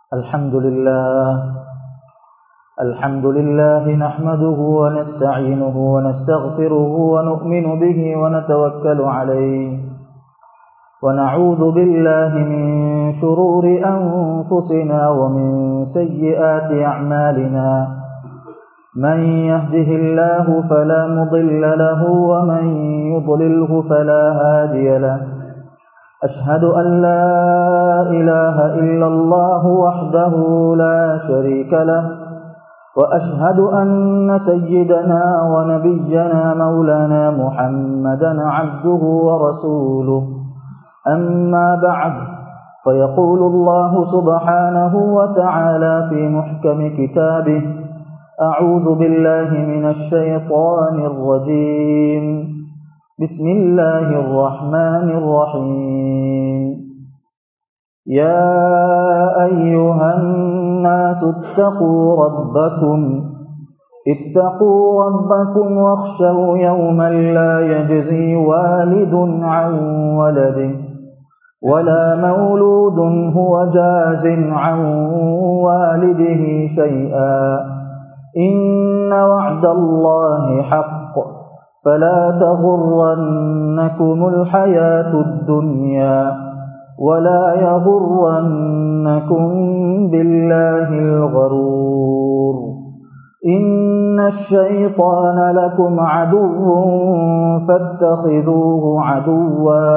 الحمد لله نحمده ونستعينه ونستغفره ونؤمن به ونتوكل عليه ونعوذ بالله من شرور أنفسنا ومن سيئات أعمالنا من يهده الله فلا مضل له ومن يضلله فلا هادي له أشهد أن لا إله إلا الله وحده لا شريك له وأشهد أن سيدنا ونبينا مولانا محمدا عبده ورسوله أما بعد فيقول الله سبحانه وتعالى في محكم كتابه أعوذ بالله من الشيطان الرجيم بسم الله الرحمن الرحيم يا أيها الناس اتقوا ربكم واخشوا يوما لا يجزي والد عن ولده ولا مولود هو جاز عن والده شيئا إن وعد الله حق فلا تغرنكم الحياة الدنيا ولا يغرنكم بالله الغرور إن الشيطان لكم عدو فاتخذوه عدوا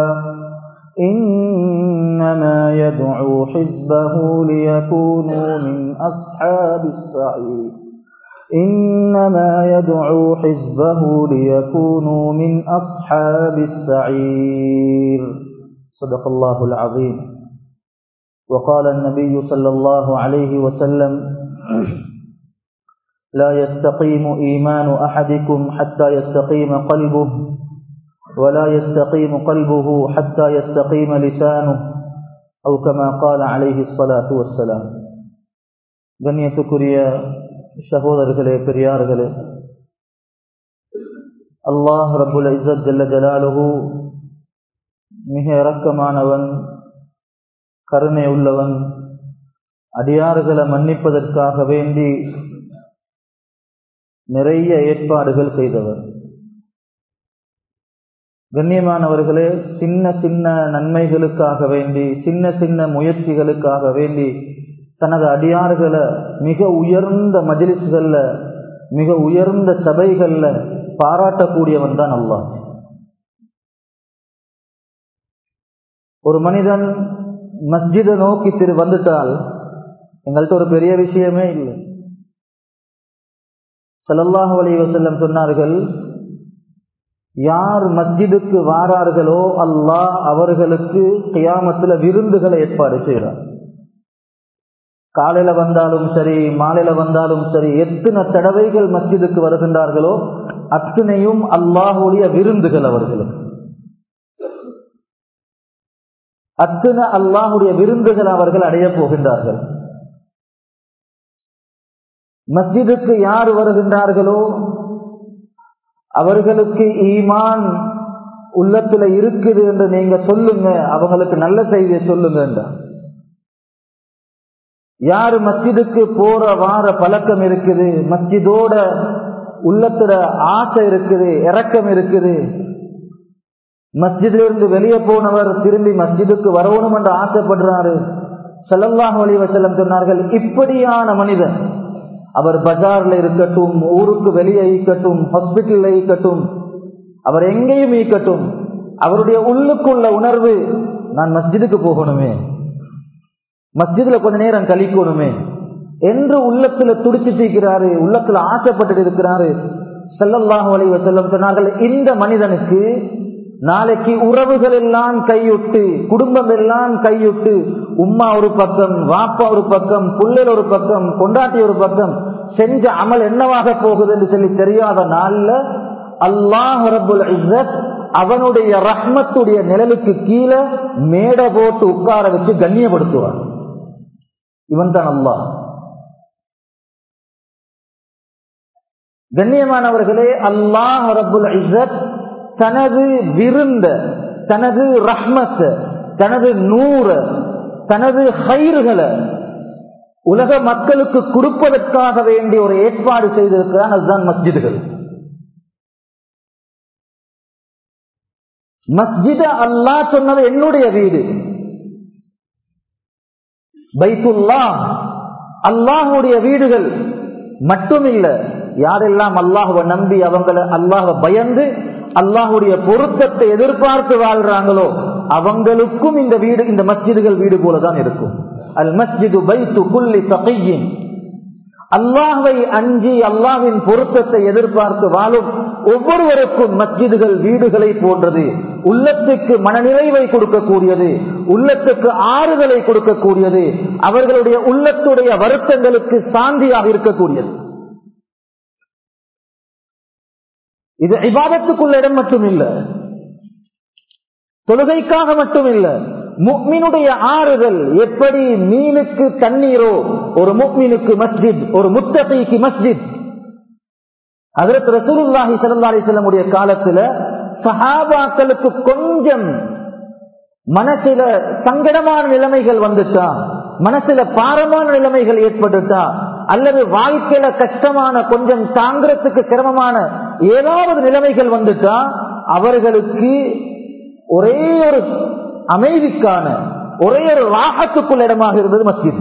إنما يدعو حزبه ليكونوا من أصحاب السعير إنما يدعو حزبه ليكونوا من أصحاب السعير صدق الله العظيم. وقال النبي صلى الله عليه وسلم لا يستقيم إيمان أحدكم حتى يستقيم قلبه ولا يستقيم قلبه حتى يستقيم لسانه أو كما قال عليه الصلاة والسلام. கண்ணியத்துக்குரிய சகோதரர்களே, பெரியார்களே, அல்லாஹ் ரப்புல் இஸ்ஸத் ஜல்ல ஜலாலுஹு மிக இரக்கமானவன், கருணை உள்ளவன், அடியார்களை மன்னிப்பதற்காக வேண்டி நிறைய ஏற்பாடுகள் செய்தவர். கண்ணியமானவர்களே, சின்ன சின்ன நன்மைகளுக்காக வேண்டி, சின்ன சின்ன முயற்சிகளுக்காக வேண்டி தனது அடியார்களை மிக உயர்ந்த மஜ்லிஸ்கள்ல, மிக உயர்ந்த சபைகள்ல பாராட்டக்கூடியவன் தான் அல்லாஹ். ஒரு மனிதன் மஸ்ஜிதை நோக்கி வந்துட்டால் எங்கள்கிட்ட ஒரு பெரிய விஷயமே இல்லை. ஸல்லல்லாஹு அலைஹி வஸல்லம் சொன்னார்கள், யார் மஸ்ஜிதுக்கு வாரார்களோ அல்லாஹ் அவர்களுக்கு கியாமத்தில் விருந்துகளை ஏற்பாடு செய்கிறார். காலையில வந்தாலும் சரி, மாலையில வந்தாலும் சரி, எத்தனை தடவைகள் மஸ்ஜிதுக்கு வருகின்றார்களோ அத்தனையும் அல்லாஹ்வுடைய விருந்துகள் அவர்களுக்கு. அத்தனை அல்லாஹ்வுடைய விருந்துகள் அவர்கள் அடைய போகின்றார்கள். மஸ்ஜிதுக்கு யார் வருகின்றார்களோ அவர்களுக்கு ஈமான் உள்ளத்துல இருக்குது என்று நீங்க சொல்லுங்க, அவங்களுக்கு நல்ல செய்தியை சொல்லுங்க என்றார். யாரு மஸ்ஜிதுக்கு போற வார பழக்கம் இருக்குது, மஸ்ஜிதோட உள்ளத்துல ஆசை இருக்குது, இரக்கம் இருக்குது, மஸ்ஜிதிலிருந்து வெளியே போனவர் திரும்பி மஸ்ஜிதுக்கு வரணும் என்று ஆசைப்படுறாரு, ஸல்லல்லாஹு அலைஹி வஸல்லம் சொன்னார்கள், இப்படியான மனிதன் அவர் பஜார்ல இருக்கட்டும், ஊருக்கு வெளியே ஈக்கட்டும், ஹாஸ்பிட்டல்ல ஈக்கட்டும், அவர் எங்கேயும் ஈக்கட்டும், அவருடைய உள்ளுக்குள்ள உணர்வு நான் மஸ்ஜிதுக்கு போகணுமே, மஸ்ஜிதுல கொஞ்ச நேரம் கழிக்கணுமே என்று உள்ளத்துல துடிச்சிட்டு இருக்கிறாரு, உள்ளத்துல ஆசைப்பட்டு இருக்கிறாரு. ஸல்லல்லாஹு அலைஹி வஸல்லம் சொன்னார்கள், இந்த மனிதனுக்கு நாளைக்கு உறவுகள் எல்லாம் கையுட்டு, குடும்பம் எல்லாம் கையுட்டு, உம்மா ஒரு பக்கம், வாப்பா ஒரு பக்கம், புள்ளைகள் ஒரு பக்கம், கொண்டாட்டி ஒரு பக்கம், செஞ்ச அமல் என்னவாக போகுது என்று சொல்லி தெரியாத நாள்ல அல்லாஹ் ரப்புல் இஸ்ஸத் அவனுடைய ரஹ்மத்துடைய நிழலுக்கு கீழே மேடை போட்டு உட்கார வச்சு கண்ணியப்படுத்துவார். இவன் தான் அல்லாஹ். கண்ணியமானவர்களே, அல்லாஹ் ரப்புல் இஸ்ஸத் தனது விருந்த, தனது ரஹ்மத், தனது நூற, தனது ஹைர்களை உலக மக்களுக்கு கொடுப்பதற்காக வேண்டிய ஒரு ஏற்பாடு செய்திருக்கிறான். அதுதான் மஸ்ஜிதுகள். மஸ்ஜித் அல்லாஹ் சொன்னது என்னுடைய வீடு, பைத்துல்லாஹ் அல்லாஹுடைய வீடுகள் மட்டுமில்ல. யாரெல்லாம் அல்லாஹுவை நம்பி அவங்களை அல்லாஹ்வை பயந்து அல்லாஹுடைய பொருத்தத்தை எதிர்பார்த்து வாழ்றாங்களோ அவங்களுக்கும் இந்த வீடு, இந்த மஸ்ஜிதுகள் வீடு போலதான் இருக்கும். அல் மஸ்ஜிது பைத்து குல்லி தகிய்யின், அல்லாஹ்வை அஞ்சி அல்லாஹ்வின் பொருத்தத்தை எதிர்பார்த்து வாழும் ஒவ்வொருவருக்கும் மஸ்ஜிதுகள் வீடுகளை போன்றது. உள்ளத்துக்கு மனநிறைவை கொடுக்கக்கூடியது, உள்ளத்துக்கு ஆறுதலை கொடுக்கக்கூடியது, அவர்களுடைய உள்ளத்துடைய வருத்தங்களுக்கு சாந்தியாக இருக்கக்கூடியது. இது இபாதத்துக்குள்ள இடம் மட்டும் இல்ல, தொழுகைக்காக மட்டும் இல்ல. முஃமினுடைய ஆறுதல் எப்படி மீனுக்கு தண்ணீரோ ஒரு முஃமினுக்கு மஸ்ஜித், ஒரு முத்தகீக்கு மஸ்ஜித். ஹஜ்ரத் ரசூலுல்லாஹி ஸல்லல்லாஹு அலைஹி வஸல்லம் உடைய காலத்துல சஹாபாக்களுக்கு கொஞ்சம் மனசில சங்கடமான நிலைமைகள் வந்துட்டா, மனசில பாரமான நிலைமைகள் ஏற்பட்டுட்டா, அல்லது வாழ்க்கையில கஷ்டமான கொஞ்சம் தாங்கிறதுக்கு சிரமமான ஏதாவது நிலைமைகள் வந்துட்டா அவர்களுக்கு ஒரே ஒரு அமைதிக்கான ஒரே ஒரு ராஹத்துக்குள் இடமாக இருந்தது மஸ்ஜித்.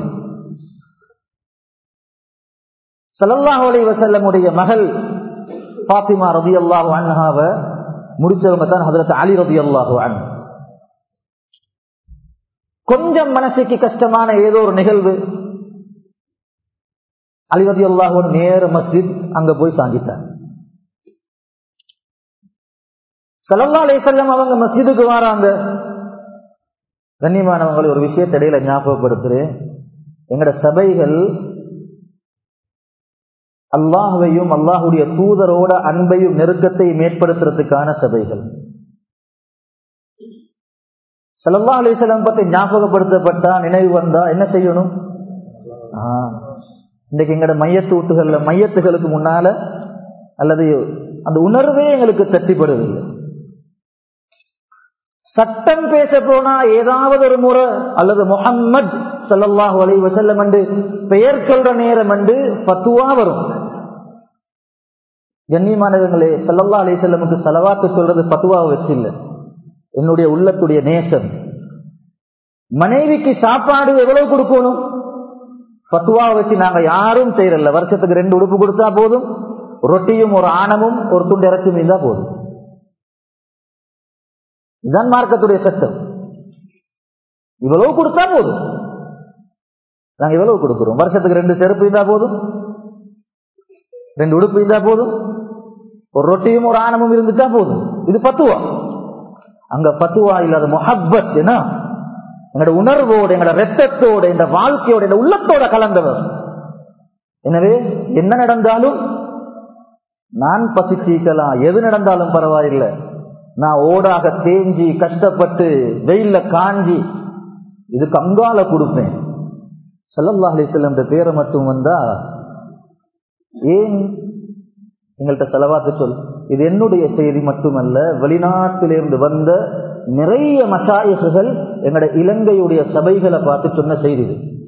ஸல்லல்லாஹு அலைஹி வஸல்லம் உடைய மகள் ஃபாத்திமா ரலியல்லாஹு அன்ஹாவை முடிச்சவங்க தான் ஹஜ்ரத் அலி ரலியல்லாஹு அன்ஹு. கொஞ்சம் மனசுக்கு கஷ்டமான ஏதோ ஒரு நிகழ்வு, அலி ரலியல்லாஹு அன்ஹு நேர மஸ்ஜித் அங்க போய் சாஞ்சிட்டார். ஸல்லல்லாஹு அலைஹி வஸல்லம் அவங்க மஸ்ஜிதுக்கு வராங்க. கண்ணியமானவங்களை ஒரு விஷயத்தை இடையில ஞாபகப்படுத்துறேன். எங்கட சபைகள் அல்லாஹ்வையும் அல்லாஹுடைய தூதரோட அன்பையும் நெருக்கத்தையும் ஏற்படுத்துறதுக்கான சபைகள். ஸல்லல்லாஹு அலைஹி வஸல்லம் பத்தி ஞாபகப்படுத்தப்பட்டா, நினைவு வந்தா என்ன செய்யணும்? இன்னைக்கு எங்கட மையத்துகளுக்கு முன்னால அல்லது அந்த உணர்வே எங்களுக்கு தட்டிப்படுவதில்லை. சட்டம் பேச போனா ஏதாவது ஒரு முறை அல்லது முஹம்மத் ஸல்லல்லாஹு அலைஹி வஸல்லம் என்று பெயர் சொல்ற நேரம் என்று ஃபத்வா வரும். கண்ணியமானவங்களே, ஸல்லல்லாஹு அலைஹி வஸல்லமுக்கு ஸலவாத்து சொல்றது ஃபத்வாவை வச்சு இல்ல, என்னுடைய உள்ளத்துடைய நேசம். மனைவிக்கு சாப்பாடு எவ்வளவு கொடுக்கணும்? ஃபத்வாவை வச்சு நாங்க யாரும் செய்யறல. வருஷத்துக்கு 2 உடுப்பு கொடுத்தா போதும், ரொட்டியும் ஒரு ஆணமும் ஒரு துண்டு இறச்சி மீந்தா போதும். இதுதான் மார்க்கத்துடைய சட்டம். இவ்வளவு கொடுத்தா போதும். நாங்க இவ்வளவு கொடுக்கிறோம். வருஷத்துக்கு 2 செருப்பு இருந்தா போதும், 2 உடுப்பு இருந்தா போதும், ஒரு ரொட்டியும் ஒரு ஆணமும் இருந்துட்டா போதும். இது பத்துவா. அங்க பத்துவா இல்லாத முஹப்பத், எங்களோட உணர்வோடு, எங்களோட ரத்தத்தோடு, இந்த வாழ்க்கையோட, இந்த உள்ளத்தோட கலந்தவர். எனவே என்ன நடந்தாலும் நான் பசிச்சிக்கலாம், எது நடந்தாலும் பரவாயில்லை, நான் ஓடாக தேஞ்சி கஷ்டப்பட்டு வெயில்ல காஞ்சி இதுக்கு அங்கால கொடுப்பேன். ஸல்லல்லாஹு அலைஹி வஸல்லம் பேரை மட்டும் வந்தா ஏன் எங்கள்கிட்ட ஸலவாத்து சொல். இது என்னுடைய செய்தி மட்டுமல்ல, வெளிநாட்டிலிருந்து வந்த நிறைய மஷாயிஹ்கள் எங்களோட இலங்கையுடைய சபைகளை பார்த்து சொன்ன செய்தி.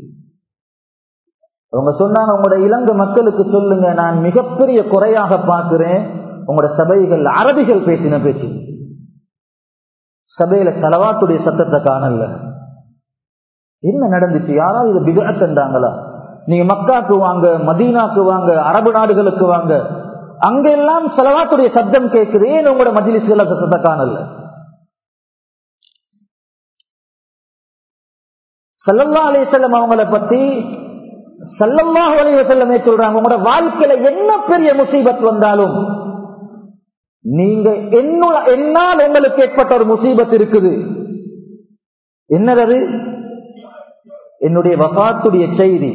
அவங்க சொன்னாங்க, உங்களோட இலங்கை மக்களுக்கு சொல்லுங்க, நான் மிகப்பெரிய குறையாக பார்க்கிறேன் உங்களோட சபைகள் அரபிகள் பேசின பேச்சு. சபையில ஸலவாத்துடைய சத்தத்தை காணல. என்ன நடந்துச்சு? யாராவது இது பிதஅத் என்றாங்களா? நீங்க மக்காக்கு வாங்க, மதீனாக்கு வாங்க, அரபு நாடுகளுக்கு வாங்க, அங்கெல்லாம் ஸலவாத்துடைய சத்தம் கேட்குது. ஏன் உங்களோட மஜ்லிஸ்கள சத்தத்தை காணல? ஸல்லல்லாஹு அலைஹி வஸல்லம் அவங்களை பத்தி ஸல்லல்லாஹு அலைஹி வஸல்லம் சொல்றாங்க, உங்களோட வாழ்க்கையில என்ன பெரிய முசீபத் வந்தாலும், நீங்க என்னால் உங்களுக்கு ஏற்பட்ட ஒரு முசீபத் இருக்குது. என்னது? என்னுடைய வஃபாத்துடைய செய்தி.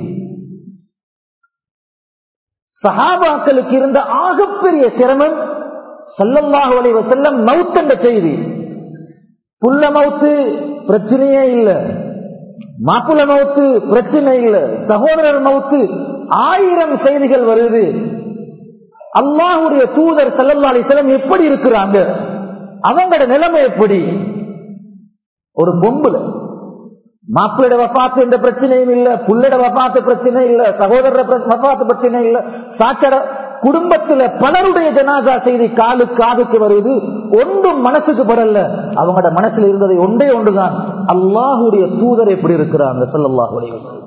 சஹாபாக்களுக்கு இருந்த ஆகப்பெரிய சிரமம் ஸல்லல்லாஹு அலைஹி வஸல்லம் மவுத் என்ற செய்தி. புள்ள மவுத்து பிரச்சனையே இல்லை, மாப்பிள்ள மவுத்து பிரச்சனை இல்லை, சகோதரர் மவுத்து 1000 செய்திகள் வருது. அல்லாஹ்வுடைய தூதர் ஸல்லல்லாஹு அலைஹி வஸல்லம் எப்படி இருக்கிறாங்க, அவங்களோட நிலைமை எப்படி? ஒரு பொம்புல மாப்பிள்ளை வஃபாத்து என்ற பிரச்சனையும் இல்ல, புள்ளட வஃபாத்து பிரச்சனை இல்ல, சகோதர வஃபாத்து பிரச்சனை இல்ல, சாக்கட குடும்பத்துல பலருடைய ஜனாசா செய்தி காதுக்கு வருது. ஒன்றும் மனசுக்கு படல. அவங்களோட மனசுல இருந்ததை ஒன்றே ஒன்றுதான், அல்லாஹுடைய தூதர் எப்படி இருக்கிறாங்க ஸல்லல்லாஹு அலைஹி வஸல்லம்.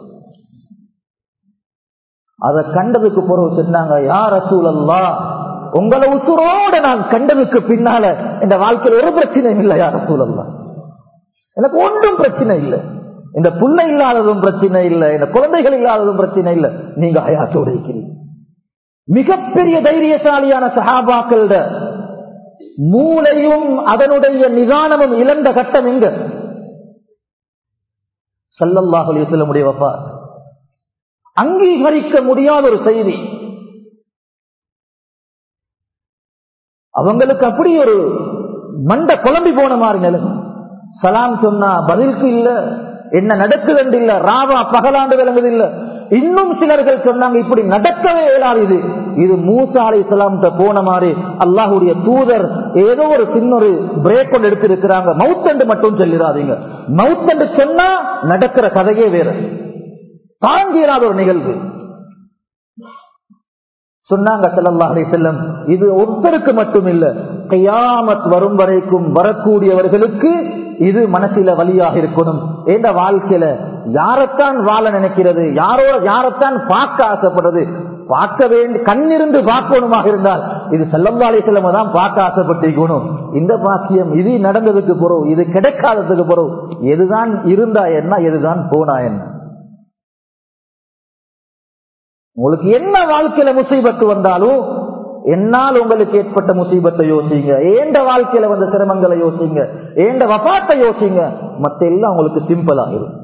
அதை கண்டதுக்கு பிறகு சொன்னாங்க, யா ரசூலல்லாஹ், உங்களை உசுரோட நான் கண்டதுக்கு பின்னால இந்த வாழ்க்கையில் ஒரு பிரச்சனையும் இல்லை யா ரசூலல்லாஹ். எனக்கு ஒன்றும் பிரச்சனை இல்லை. இந்த புள்ள இல்லாததும் பிரச்சனை இல்லை, இந்த குழந்தைகள் இல்லாததும் பிரச்சனை இல்லை. நீங்க ஹயாத்தோட இருக்கிறீங்க. மிகப்பெரிய தைரியசாலியான சஹாபாக்களோட மூளையும் அதனுடைய நிதானமும் இழந்த கட்டம் எங்க? ஸல்லல்லாஹு அலைஹி வஸல்லம் உடைய வஃபாத். அங்கீகரிக்க முடியாத ஒரு செய்தி. அவங்களுக்கு அப்படி ஒரு மண்ட குழம்பி போன மாதிரி நிலை. சலாம் சொன்னா பதிலுக்கு இல்ல, என்ன நடக்குது இல்ல, ராவா பகலாண்டு விளங்குது இல்ல. இன்னும் சிலர்கள் சொன்னாங்க, இப்படி நடக்கவே இயலாது, இது மூசா அலைஹிஸ்ஸலாம் போன மாதிரி அல்லாஹ்வுடைய தூதர் ஏதோ ஒரு சின்ன பிரேக் கொண்டு எடுத்திருக்கிறாங்க. மவுத்தண்டு மட்டும் சொல்லிடாதீங்க. மவுத்தண்டு சொன்னா நடக்கிற கதையே வேற, தாங்கியலாத ஒரு நிகழ்வு சொன்னாங்க ஸல்லல்லாஹு அலைஹி வஸல்லம். இது ஒருத்தருக்கு மட்டும் இல்ல, கியாமத் வரும் வரைக்கும் வரக்கூடியவர்களுக்கு இது மனசில வலியாக இருக்கணும். என்ற வாழ்க்கையில யாரைத்தான் வாழ நினைக்கிறது, யாரைத்தான் பார்க்க ஆசைப்படுறது, பார்க்க வேண்டி கண்ணிருந்து பார்க்கணுமாக இருந்தால் இது ஸல்லல்லாஹு அலைஹி வஸல்லம் தான் பார்க்க ஆசைப்பட்டிருக்கணும். இந்த பாக்கியம் இது நடந்ததுக்கு பிறகு, இது கிடைக்காததுக்கு பிறகு எதுதான் இருந்தா என்ன, எதுதான் போனா என்ன? உங்களுக்கு என்ன வாழ்க்கையில முசீபத்து வந்தாலும் என்னால் உங்களுக்கு ஏற்பட்ட முசீபத்தை யோசிங்க, ஏண்ட வாழ்க்கையில வந்த சிரமங்களை யோசிங்க, ஏண்ட வஃபாத்தை யோசிங்க, மத்த எல்லாம் உங்களுக்கு சிம்பிள் ஆகிடும்.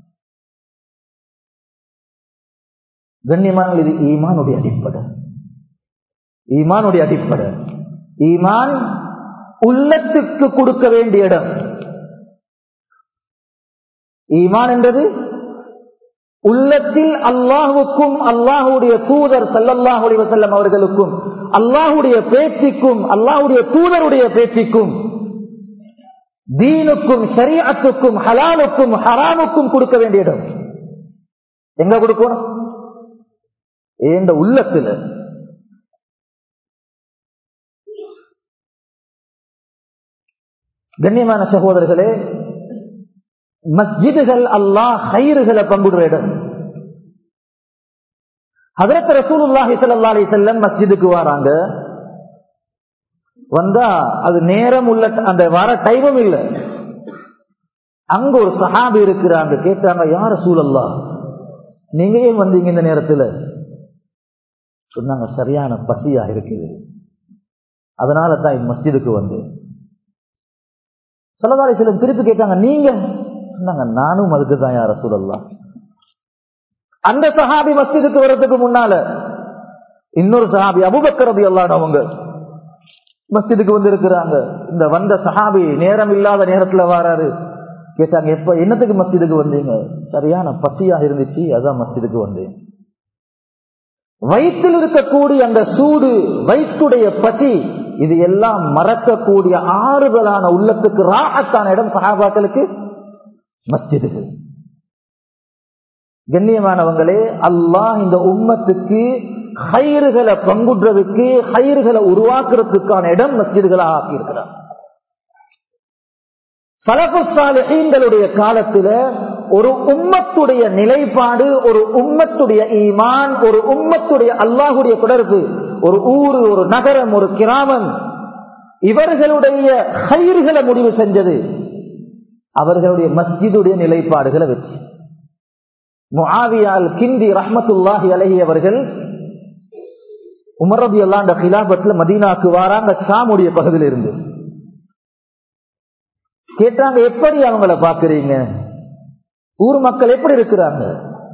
கண்ணியமான, இது ஈமானுடைய அடிப்படை. ஈமானுடைய அடிப்படை. ஈமான் உள்ளத்துக்கு கொடுக்க வேண்டிய இடம். ஈமான் என்றது உள்ளத்தில் அல்லாஹுக்கும் அல்லாஹுடைய தூதர் ஸல்லல்லாஹு அலைஹி வஸல்லம் அவர்களுக்கும் அல்லாஹுடைய பேச்சுக்கும் அல்லாஹுடைய தூதருடைய பேச்சுக்கும் தீனுக்கும் ஷரீஅத்துக்கும் ஹலாலுக்கும் ஹராமுக்கும் கொடுக்க வேண்டிய இடம். எங்க கொடுக்கணும்? இந்த உள்ளத்துல. கண்ணியமான சகோதரர்களே, மஸ்ஜிதுகள் அல்லாஹ் ஹைறுகளை பங்குடுற இடம். ஹஜ்ரத் ரசூலுல்லாஹி ஸல்லல்லாஹு அலைஹி வஸல்லம் மஸ்ஜிதுக்கு வராங்க. வந்தா அது நேரம் உள்ள அந்த வர டைமும் இல்ல. அங்க ஒரு சஹாபி இருக்கிறாங்க. கேட்டாங்க, யா ரசூலல்லாஹ், நீங்க ஏன் வந்தீங்க இந்த நேரத்துல? சொன்னாங்க, சரியான பசியா இருக்குது, அதனால தான் மஸ்ஜிதுக்கு வந்தேன். ஸல்லல்லாஹு அலைஹி வஸல்லம் திருப்பி கேட்டாங்க, நீங்க? சொன்னாங்க, நானும் அதுக்கு தான் யா ரசூலல்லாஹ். அந்த சஹாபி மஸ்ஜிதுக்கு வர்றதுக்கு முன்னால இன்னொரு சஹாபி அபூபக்கர் ரலியல்லாஹு அன்ஹு அவங்க மஸ்ஜிதுக்கு வந்து இருக்கிறாங்க. இந்த வந்த சஹாபி நேரம் இல்லாத நேரத்துல வராரு. கேட்டாங்க, எப்ப என்னத்துக்கு மஸ்ஜிதுக்கு வந்தீங்க? சரியான பசியா இருந்துச்சு, அதான் மஸ்ஜிதுக்கு வந்தேன். வயிற்றில் இருக்கக்கூடிய அந்த சூடு, வயிற்றுடைய பசி, இது எல்லாம் மறக்கக்கூடிய ஆறுதலான உள்ளத்துக்கு ராஹத்தான இடம் சஹாபாக்களுக்கு மஸ்ஜிதுகள். கண்ணியமானவங்களே, அல்லாஹ் இந்த உம்மத்துக்கு ஹைறுகளை பங்குடுறதுக்கு, ஹைறுகளை உருவாக்குறதுக்கான இடம் மஸ்ஜிதுகளாக ஆக்கியிருக்கிறார். ஸலஃபுஸ் ஸாலிஹீன்களுடைய காலத்துல ஒரு உம்மத்துடைய நிலைப்பாடு, ஒரு உம்மத்துடைய ஈமான், ஒரு உம்மத்துடைய அல்லாஹுடைய தொடர்பு, ஒரு ஊரு, ஒரு நகரம், ஒரு கிராமம், இவர்களுடைய ஹைறுகளை முடிவு செஞ்சது அவர்களுடைய மஸ்ஜிதுடைய நிலைப்பாடுகளை வச்சு. முஆவியா அல்-கிந்தி ரஹ்மத்துல்லாஹி அலைஹி அவர்கள் உமர் ரலியல்லாஹு அன்ஹு খিলাফத்துல மதீனாக்கு வராங்க, ஷாமுடைய பகுதியில் இருந்து. கேட்டாங்க, எப்படி அவங்கள பாக்குறீங்க? ஊர் மக்கள் எப்படி இருக்கிறாங்க?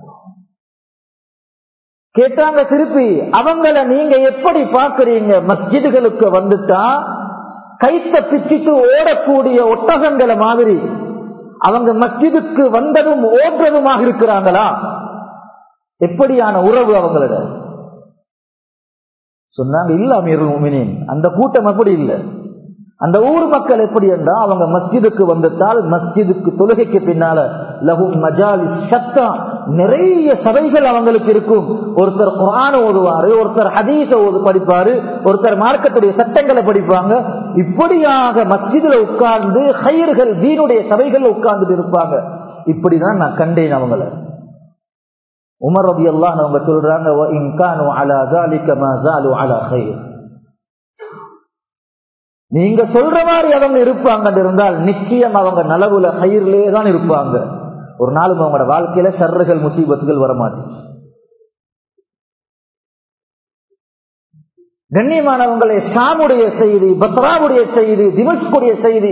கேட்டாங்க திருப்பி, அவங்கள நீங்க எப்படி பாக்குறீங்க? மஸ்ஜிதுகளுக்கு வந்துட்டா கைத்த பிச்சுட்டு ஓடக்கூடிய ஒட்டகங்களை மாதிரி அவங்க மஸ்ஜிதுக்கு வந்ததும் ஓடுறதுமாக இருக்கிறாங்களா? எப்படியான உறவு அவங்களோட? சொன்னாங்க, இல்ல அமீருல் முஃமினீன், அந்த கூட்டம் அப்படி இல்லை. அந்த ஊர் மக்கள் எப்படி என்றால் அவங்க மஸ்ஜிதுக்கு வந்துட்டால் மஸ்ஜிதுக்கு தொழுகைக்கு பின்னால லஹும் மஜாலிஸ் ஷத்தா, நிறைய சபைகள் அவங்களுக்கு இருக்கும். ஒருத்தர் குர்ஆன் ஓதுவாரு, ஒருத்தர் ஹதீஸ படிப்பாரு, ஒருத்தர் மார்க்கத்துடைய சட்டங்களை படிப்பாங்க. இப்படியாக மஸ்ஜிதுல உட்கார்ந்து ஹைர்கள் தீனுடைய சபைகள் உட்கார்ந்துட்டு இருப்பாங்க. இப்படிதான் நான் கண்டேன் அவங்கள. உமர் ரலியல்லாஹு அன்ஹு அவங்க சொல்றாங்க, வ இன் கானு அலா ஸாலிக மா ஸாலு அலா கைர். நீங்க சொல்ற மாதிரி அவங்க இருப்பாங்க இருந்தால் நிச்சயம் அவங்க நலவுல ஹைர்லே தான் இருப்பாங்க. ஒரு நாளும் அவங்களோட வாழ்க்கையில ஷர்றுகள் முசீபத்துகள் வரமாட்டேன். கண்ணியமானவங்களே, ஷாமுடைய செய்தி, பஸ்ராவுடைய செய்தி, திமஷ்குடைய செய்தி.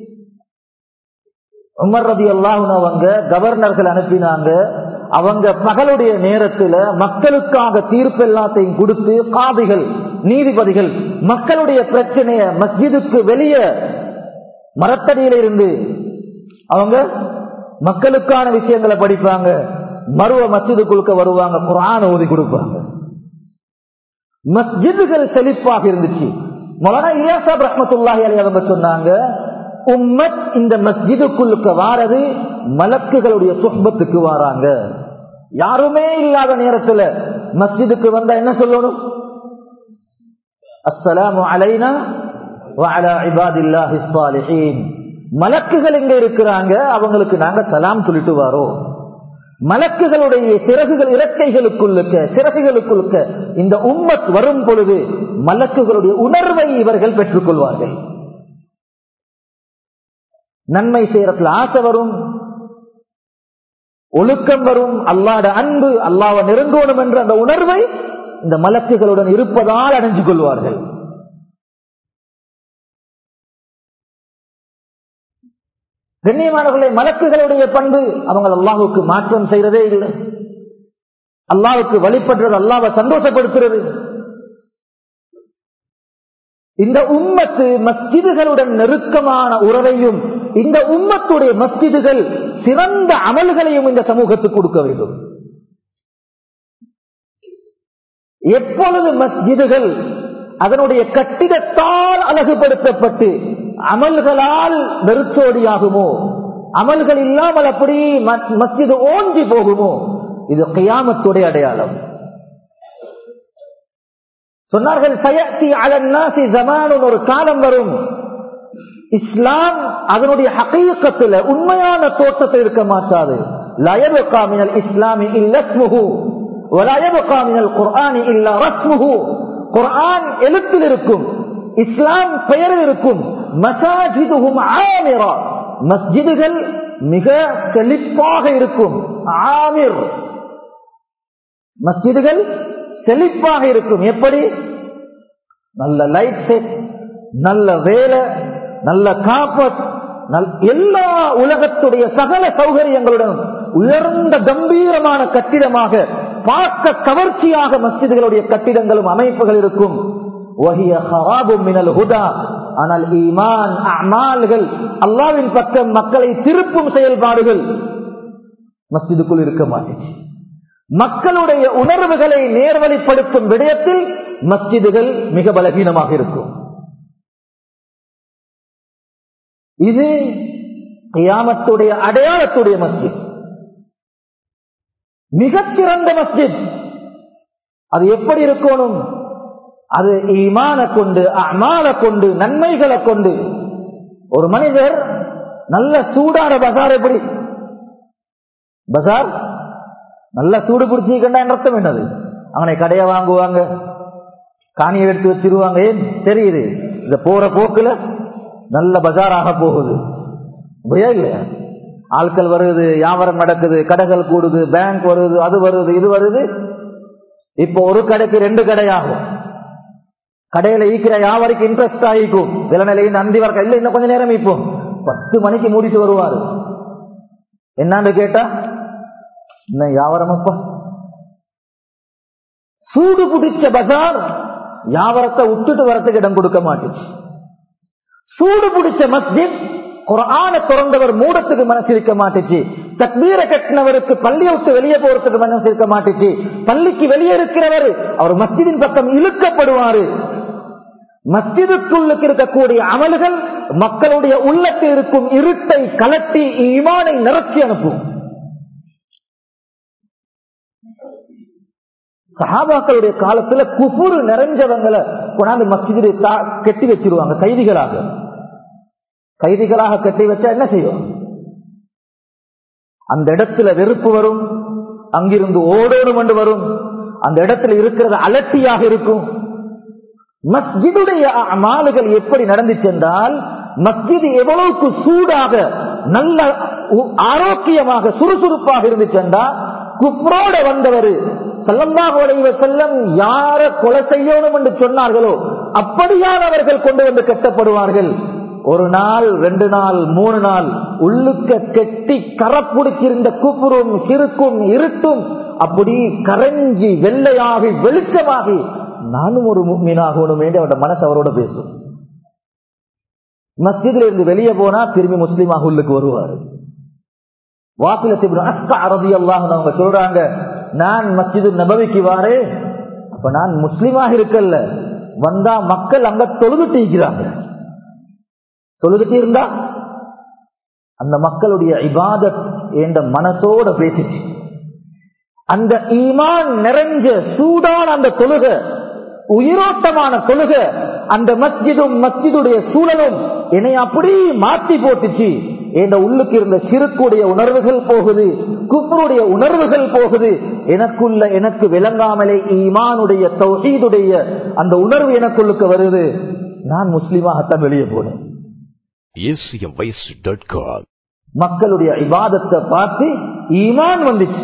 உமர் ரலியல்லாஹு அன்ஹு அவங்க கவர்னர்கள் அனுப்பினாங்க. அவங்க பகலுடைய நேரத்துல மக்களுக்காக தீர்ப்பு எல்லாத்தையும் கொடுத்து, காதிகள் நீதிபதிகள் மக்களுடைய பிரச்சனைய மஸ்ஜிதுக்கு வெளியே மரத்தடியில இருந்து அவங்க மக்களுக்கான விஷயங்களை படிப்பாங்க. மறுவ மஸ்ஜிதுக்குள்ள வருவாங்க, குர்ஆன் ஓதி கொடுப்பாங்க. மஸ்ஜிதுகள் செழிப்பாக இருந்துச்சு. மௌலானா இலியாஸ் சாஹிப் ரஹ்மத்துல்லாஹி அலைஹி அவங்க சொன்னாங்க, உம்மத் இந்த மஸ்ஜிதுக்குள்ளுக்கு வாரது மலக்குகளுடைய சுஹ்பத்துக்கு வாராங்க. யாருமே இல்லாத நேரத்துல மஸ்ஜிதுக்கு வந்தா என்ன சொல்லணும்? அஸ்ஸலாமு அலைனா வ அலா இபாதில்லாஹிஸ் ஸாலிஹீன். மலக்குகள் இங்க இருக்கிறாங்க, அவங்களுக்கு நாங்க சலாம் சொல்லிட்டு வரோம். மலக்குகளுடைய சிறகுகள் சிறகுகளுக்குள்ள இந்த உம்மத் வரும் பொழுது மலக்குகளுடைய உணர்வை இவர்கள் பெற்றுக் கொள்வார்கள். நன்மை செய்யறதுல ஆசை வரும், ஒழுக்கம் வரும், அல்லாஹ்ட அன்பு, அல்லாஹ்வை நெருங்கணும் என்ற அந்த உணர்வை இந்த மலக்குகளுடன் இருப்பதால் அடைஞ்சு கொள்வார்கள். கண்ணியமானவர்களே, மலக்குகளுடைய பண்பு அவங்க அல்லாஹ்வுக்கு மாற்றம் செய்யறதே இல்லை. அல்லாஹ்வுக்கு வழிபடுறது, அல்லாஹ்வை சந்தோஷப்படுத்துறது. இந்த உம்மத்து மஸ்ஜிதுகளுடன் நெருக்கமான உறவையும், இந்த உம்மத்துடைய மஸ்ஜிதுகள் சிறந்த அமல்களையும் இந்த சமூகத்துக்கு கொடுக்க வேண்டும். எப்பொழுது மஸ்ஜிதுகள் அதனுடைய கட்டிடத்தால் அழகுபடுத்தப்பட்டு அமல்களால் நெருச்சோடியாகுமோ, அமல்கள் இல்லாமல் அப்படி மஸ்ஜிது ஓஞ்சி போகுமோ, இது கியாமத்துடைய அடையாளம். சொன்னார்கள், சயத்தி அலன் நாஸி ஸமானுன், ஒரு காலம் வரும் இஸ்லாம் அதனுடைய ஹகீகத்துல உண்மையான தோற்றத்தை இருக்க மாட்டாது. லா யப்கா மினல் இஸ்லாமி இல்லா இஸ்முஹு வ லா யப்கா மினல் குர்ஆனி இல்லா ரஸ்முஹு. குர்ஆன் எழுத்தில் இருக்கும், இஸ்லாம் பெயரில் இருக்கும். மசாஜிதுஹும் ஆமிரா, மஸ்ஜிதுகள் மிக செழிப்பாக இருக்கும். ஆமிர், மஸ்ஜிதுகள் செழிப்பாக இருக்கும். எப்படி? நல்ல லைட் செட், நல்ல வேலை, நல்ல காப்பட், எல்லா உலகத்துடைய சகல சௌகரியங்களுடன் உயர்ந்த கம்பீரமான கட்டிடமாக, பார்க்க கவர்ச்சியாக மஸ்ஜிதுகளுடைய கட்டிடங்களும் அமைப்புகள் இருக்கும். ஆனால் ஈமான் அமால்கள், அல்லாஹ்வின் பக்கம் மக்களை திருப்பும் செயல்பாடுகள் மஸ்ஜிதுக்குள் இருக்க மாட்டேங்குது. மக்களுடைய உணர்வுகளை நேர்வழிப்படுத்தும் விடயத்தில் மஸ்ஜிதுகள் மிக பலகீனமாக இருக்கும். இது கியாமத்துடைய அடையாளத்துடைய மஸ்ஜித், மிகச்சிறந்த மஸ்ஜித். அது எப்படி இருக்கணும்? அது ஈமான கொண்டு, அமால கொண்டு, நன்மைகளை கொண்டு. ஒரு மனிதர் நல்ல சூடான பஜார், எப்படி பஜார் நல்ல சூடு பிடிச்சிக்கண்டா அர்த்தம் என்னது? அவனை கடையை வாங்குவாங்க, காணியை எடுத்து வச்சிருவாங்க. ஏன் தெரியுது? இந்த போற போக்குல நல்ல பஜாராக போகுது. இல்லையா? ஆட்கள் வருது, வியாபாரம் நடக்குது, கடைகள் கூடுது, பேங்க் வருது, அது வருது, இது வருது. இப்போ ஒரு கடைக்கு 2 கடையாகும். கடையில ஈக்கிற வியாபாரிக்கு இன்ட்ரெஸ்ட் ஆகிக்கும். சில நிலையில் நந்தி வர இல்ல, இன்னும் கொஞ்ச நேரம் இப்போ 10 மணிக்கு மூடிட்டு வருவாரு. என்னான்னு கேட்டா, இன்னும் வியாபாரமப்பா. சூடு பிடிச்ச பஜார் வியாபாரத்தை விட்டுட்டு வரத்துக்கு இடம் கொடுக்க மாட்டேச்சு. சூடு பிடிச்ச மஸ்ஜித் குர்ஆனை திறந்தவர் மூடத்துக்கு மனசு இருக்க மாட்டேச்சு. தக்பீரை கட்டினவருக்கு பள்ளியை விட்டு வெளியே போறதுக்கு மனசு இருக்க மாட்டேச்சு. பள்ளிக்கு வெளியே இருக்கிறவர் அவர் மஸ்ஜிதின் பக்கம் இழுக்கப்படுவாரு. மஸ்ஜிதுக்குள்ளுக்கு இருக்கக்கூடிய அமல்கள் மக்களுடைய உள்ளத்தில் இருக்கும் இருட்டை கலட்டி ஈமானை நிரப்பி அனுப்பும். சஹாபாக்களுடைய காலத்துல குஃபுர் நிறைஞ்சவங்களை கொண்டாந்து மஸ்ஜிதை கட்டி வச்சிருவாங்க. கைதிகளாக கட்டி வச்சா என்ன செய்யும்? அந்த இடத்துல வெறுப்பு வரும், அங்கிருந்து ஓடோடும் என்று வரும், அந்த இடத்துல இருக்கிறது அலட்டியாக இருக்கும். மஸ்ஜிதுடைய அமல்கள் எப்படி நடந்துச்சு என்றால், மஸ்ஜிது எவ்வளவுக்கு சூடாக நல்ல ஆரோக்கியமாக சுறுசுறுப்பாக இருந்துச்சு என்றால், குஃப்ரோட வந்தவர் ஸல்லல்லாஹு அலைஹி வஸல்லம் யார கொலை செய்யணும் என்று சொன்னார்களோ அப்படியானவர்கள் கொண்டு வந்து கட்டப்படுவார்கள். ஒரு நாள், 2 நாள், 3 நாள் உள்ளுக்க கெட்டி கரப்புடிச்சிருந்த குஃப்ரும் ஷிர்க்கும் இருட்டும் அப்படி கரைஞ்சி வெள்ளையாகி வெளிச்சமாகி நானும் ஒரு முஃமினாகணும் என்று அவருடைய மனசு அவரோட பேசும். மஸ்ஜிதில் இருந்து வெளியே போனா திரும்பி முஸ்லீமாக உள்ளுக்கு வருவாரு. வாசிலத் இப்னு அஸ்கா ரலியல்லாஹு அன்ஹு அவங்க சொல்றாங்க, நான் மஸ்ஜிது நபவிக்கு வாரே, அப்ப நான் முஸ்லீமாக இருக்கல்ல, வந்தா மக்கள் அங்க தொழுதுட்டு இருக்கிறாங்க. தொழுதுட்டு இருந்தா அந்த மக்களுடைய இபாதத் என்ற மனசோட பேசிச்சு. அந்த ஈமான் நிறைஞ்ச சூடான அந்த தொழுகை, உயிரோட்டமான தொழுகை, அந்த மஸ்ஜிதும் மஸ்ஜிதுடைய சூழலும் என்னை அப்படி மாற்றி போட்டுச்சு. என்ற உள்ளுக்கு இருந்த சிறுக்குடைய உணர்வுகள் போகுது, குஃப்ருடைய உணர்வுகள் போகுது. எனக்கு விளங்காமலே ஈமானுடைய தௌஹீதுடைய அந்த உணர்வு எனக்குள்ளுக்கு வருது. நான் முஸ்லிமாகத்தான் வெளியே போனேன். மக்களுடைய இபாதத்தை பார்த்து ஈமான் வந்துச்சு.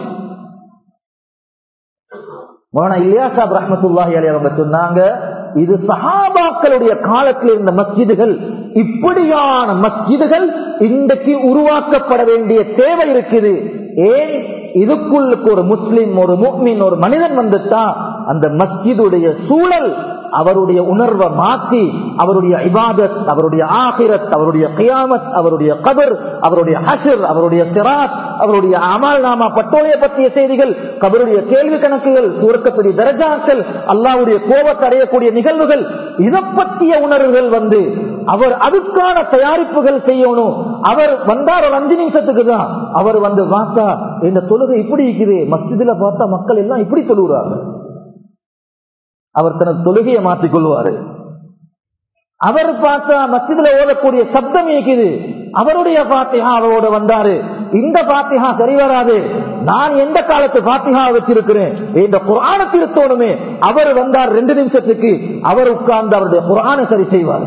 மௌலானா இல்யாஸ் சாஹிப் ரஹ்மத்துல்லாஹி அலைஹி அவங்க சொன்னாங்க, இது சஹாபாக்களுடைய காலத்தில் இருந்த மஸ்ஜிதுகள், இப்படியான மஸ்ஜிதுகள் இன்றைக்கு உருவாக்கப்பட வேண்டிய தேவை இருக்குது. ஏன்? இதுக்குள்ளுக்கு ஒரு முஸ்லிம், ஒரு முஃமின், ஒரு மனிதன் வந்துட்டா அந்த மஸ்ஜிதுடைய சூழல் அவருடைய உணர்வை மாற்றி அவருடைய இபாதத், அவருடைய ஆகிரத், அவருடைய கியாமத், அவருடைய கபர், அவருடைய ஹஷ்ர், அவருடைய சிராத், அவருடைய அமல் நாமா பட்டோலைய பற்றிய செய்திகள், கபருடைய கேள்வி கணக்குகள், சுவர்க்கக்கூடிய தரஜாக்கள், அல்லாஹ்வுடைய கோபத்தை அடையக்கூடிய நிகழ்வுகள், இதை பற்றிய உணர்வுகள் வந்து அவர் அதுக்கான தயாரிப்புகள் செய்யணும். அவர் வந்தார் ஒரு 5 நிமிஷத்துக்கு தான், அவர் வந்து பார்த்தா இந்த தொழுகை இப்படி இருக்குது, மஸ்ஜிதுல பார்த்தா மக்கள் எல்லாம் இப்படி தொழுகிறாங்க. அவர் தனது தொழுகையை மாற்றிக் கொள்வாரு. அவர் பார்த்தா மஸ்ஜிதுல ஓதக்கூடிய சப்தம் இருக்குது, அவருடைய பாத்திஹா அவரோட வந்தாரு. இந்த பாத்திஹா சரி வராது, நான் எந்த காலத்து பாத்திஹா வச்சிருக்கிறேன், இந்த குர்ஆனை திருத்தோணுமே. அவர் வந்தார் 2 நிமிஷத்துக்கு, அவர் உட்கார்ந்து அவருடைய குர்ஆனை சரி செய்வார்.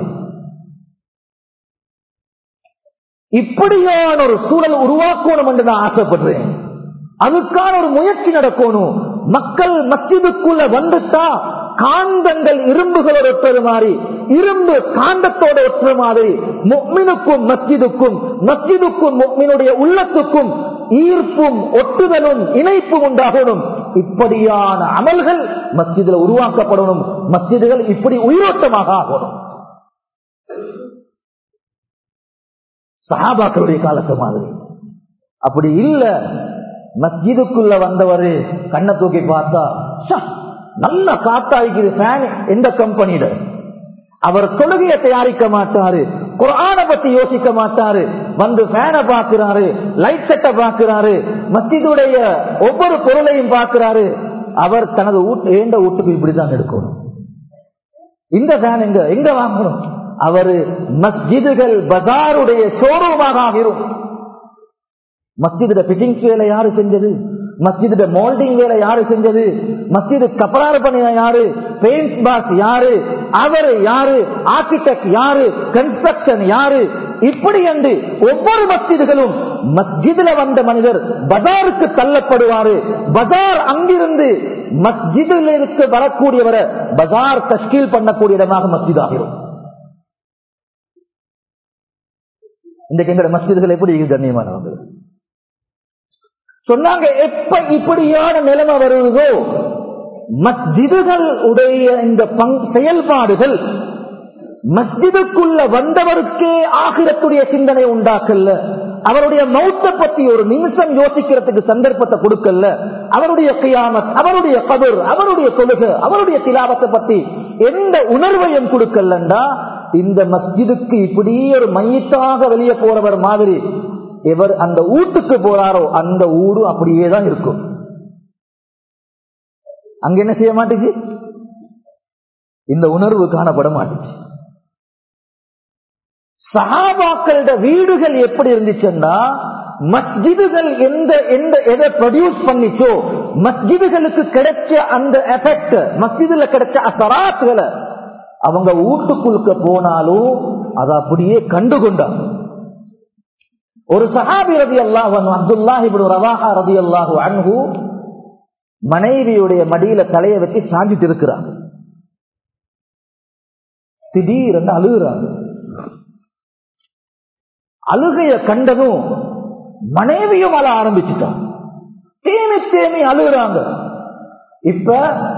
இப்படியான ஒரு சூழல் உருவாக்கணும் என்று நான் ஆசைப்படுறேன். அதுக்கான ஒரு முயற்சி நடக்கணும். மக்கள் மஸ்ஜிதுக்குள்ள வந்துட்டா காந்தங்கள் இரும்புகளோடு ஒற்றது மாதிரி, இரும்பு காந்தத்தோடு ஒற்ற மாதிரி, முஃமினுக்கும் மஸ்ஜிதுக்கும், மஸ்ஜிதுக்கும் முஃமினுடைய உள்ளத்துக்கும் ஈர்ப்பும் ஒட்டுதலும் இணைப்பும் உண்டாகணும். இப்படியான அமல்கள் மஸ்ஜிதில் உருவாக்கப்படணும். மஸ்ஜிதுகள் இப்படி உயிரோட்டமாக ஆகணும். சஹாபாக்களுடைய காலத்து மாதிரி அப்படி இல்ல. மஸ்ஜிதுக்குள்ள வந்தவரு கண்ணை தூக்கி பார்த்தா நல்ல காத்தாய்க்குது ஃபேன், எந்த கம்பெனியில. அவர் தொழுகையை தயாரிக்க மாட்டாரு, குர்ஆனை பத்தி யோசிக்க மாட்டாரு, வந்து ஃபேனை பார்க்கிறாரு, லைட் செட்டை பார்க்கிறாரு, மஸ்ஜிதுடைய ஒவ்வொரு பொருளையும் பார்க்கிறாரு. அவர் தனது வீட்டுக்கு இப்படிதான் எடுக்கணும். இந்த ஃபேன் எங்க வாங்கணும்? அவரு மஸ்ஜிதுகள் பஜாருடைய ஷோரூமாக ஆகிரும். மஸ்ஜிதுட பிட்டிங்ஸ் வேலை யாரு செஞ்சது? மஸ்ஜிதுட மோல்டிங் வேலை யாரு செஞ்சது? மஸ்ஜிது கப்பராறு பண்ணின யாரு? பெயிண்ட் பாஸ் யாரு? அவரு யாரு? ஆர்கிடெக்ட் யாரு? கன்ஸ்ட்ரக்ஷன் யாரு? இப்படி என்று ஒவ்வொரு மஸ்ஜிதுகளும் மஸ்ஜிதுல வந்த மனிதர் பஜாருக்கு தள்ளப்படுவாரு. பஜார் அங்கிருந்து மஸ்ஜிதிற்கு வரக்கூடியவரை பஜார் தஷ்கீல் பண்ணக்கூடிய இடமாக மஸ்ஜித் ஆகிறோம். இன்றைக்கு எங்களோட மஸ்ஜிதுகள் எப்படி கண்ணியமானவங்க சொன்னாங்க, எப்ப இப்படியான நிலைமை வருவதோ மஸ்ஜிதுகள் உடைய இந்த செயல்பாடுகள் மஸ்ஜிதுக்குள்ள வந்தவருக்கே ஆகிரத்துடைய சிந்தனை உண்டாக்கல்ல, அவருடைய மௌத்தை பத்தி ஒரு நிமிஷம் யோசிக்கிறதுக்கு சந்தர்ப்பத்தை கொடுக்கல, அவருடைய கியாமத், அவருடைய கபர், அவருடைய தொழுகை, அவருடைய திலாவத்தை பத்தி எந்த உணர்வையும் கொடுக்கலண்டா இந்த மஸ்ஜிதுக்கு இப்படி ஒரு மையத்தாக வெளியே போறவர் மாதிரி எவர் அந்த வீட்டுக்கு போறாரோ அந்த ஊரு அப்படியே தான் இருக்கும். அங்க என்ன செய்ய மாட்டேச்சு, இந்த உணர்வு காணப்பட மாட்டேச்சு. சஹாபாக்களோட வீடுகள் எப்படி இருந்துச்சுன்னா, மஸ்ஜிதுகள் எதை ப்ரொடியூஸ் பண்ணிச்சோ, மஸ்ஜிதுகளுக்கு கிடைச்ச அந்த எஃபெக்ட், மஸ்ஜிதுல கிடைச்ச அசராத்துகளை அவங்க வீட்டுக்குள்ளுக்க போனாலும் அதை அப்படியே கண்டுகொண்டாங்க. ஒரு சஹாபி ரலியல்லாஹு அன்ஹு, அப்துல்லாஹ் இப்னு ரவாஹா ரலியல்லாஹு அன்ஹு, மனைவியுடைய மடியில தலையை வச்சு சாஞ்சிட்டு இருக்கிறாங்க. திடீரென்று அழுகுறாங்க. அழுகைய கண்டதும் மனைவியும் அழ ஆரம்பிச்சுட்டாங்க. தேமி தேமி அழுகுறாங்க. இப்ப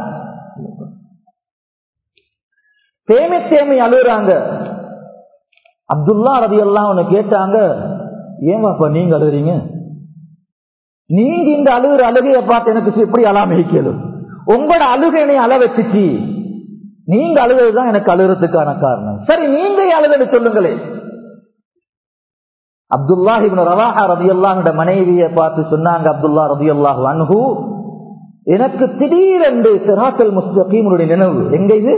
தேமி தேமி அழுகுறாங்க. அப்துல்லா ரலியல்லாஹு அன்ஹு கேட்டாங்க, ஏன் பாப்பா நீங்க அழுகுறீங்க? நீங்க இந்த அழுகுற அழுகையை பார்த்து எனக்கு எப்படி அழாம கேளும், உங்களோட அழுகையை அழ வச்சுச்சு, நீங்க அழுகுறதுதான் எனக்கு அழுகிறதுக்கான காரணம். சரி, நீங்க அழுகன்னு சொல்லுங்களே. அப்துல்லாஹ் இப்னு ரவாஹா ரலியல்லாஹு அன்ஹு மனைவியை பார்த்து சொன்னாங்க, அப்துல்லா ரலியல்லாஹு அன்ஹு, எனக்கு திடீரென்று சிராத்தல் முஸ்தகீமுடைய நினைவு. எங்க இது?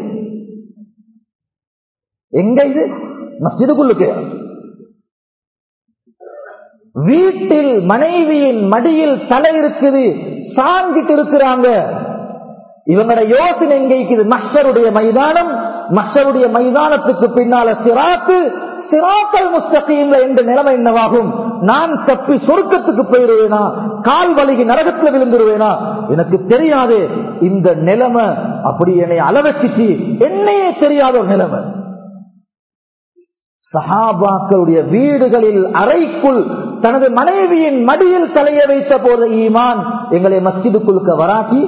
எங்க இது? மஸ்ஜிதுக்குள்ளுக்கு. வீட்டில் மனைவியின் மடியில் தலை இருக்குது, சாஞ்சிட்டு இருக்கிறாங்க. இவங்களோட யோசனை எங்க இருக்குது? மஹ்ஷருடைய மைதானம், மஹ்ஷருடைய மைதானத்துக்கு பின்னால சிராத்து, சிராத்தல் முஸ்தகீம்ல என்ற நிலைமை என்னவாகும்? நான் தப்பி சொர்க்கத்துக்கு போயிருவேனா, கால் வலிக்கு நரகத்துல விழுந்துருவேனா எனக்கு தெரியாது. இந்த நிலைமை அப்படி என்னை அளவச்சிச்சு, என்னையே தெரியாத ஒரு நிலைமை. சஹாபாக்களுடைய வீடுகளில் அறைக்குள் தனது மனைவியின் மடியில் தலையை வைத்த போது ஈமான் எங்களை மஸ்ஜிதுக்குள்ளுக்க வராக்கி,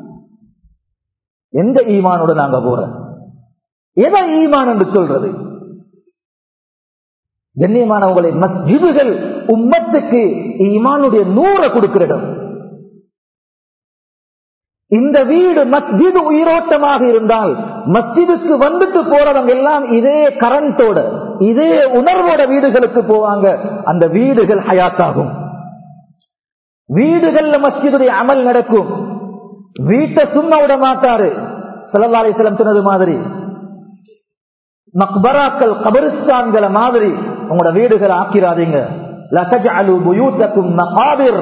எந்த ஈமானோட நாங்க போறோம்? எதை ஈமான் என்று சொல்றது? கண்ணியமானவங்களை, மஸ்ஜிதுகள் உம்மத்துக்கு ஈமானுடைய நூறை கொடுக்கிற இடம். இந்த வீடு மஸ்ஜிது உயிரோட்டமாக இருந்தால் மஸ்ஜிதுக்கு வந்துட்டு போறவங்க எல்லாம் இதே கரண்டோட, இதே உணர்வோட வீடுகளுக்கு போவாங்க. அந்த வீடுகள் ஹயாத்தாகும். வீடுகள்ல மஸ்ஜிதுடைய அமல் நடக்கும். வீட்டை சும்மா விட மாட்டாரு. ஸல்லல்லாஹு அலைஹி வஸல்லம் சொன்னது மாதிரி, மக்பராக்கள் கபரிஸ்தான்களை மாதிரி உங்களோட வீடுகளை ஆக்கிராதீங்க. லா தஜஅலு புயூதக்கும் மகாபிர்,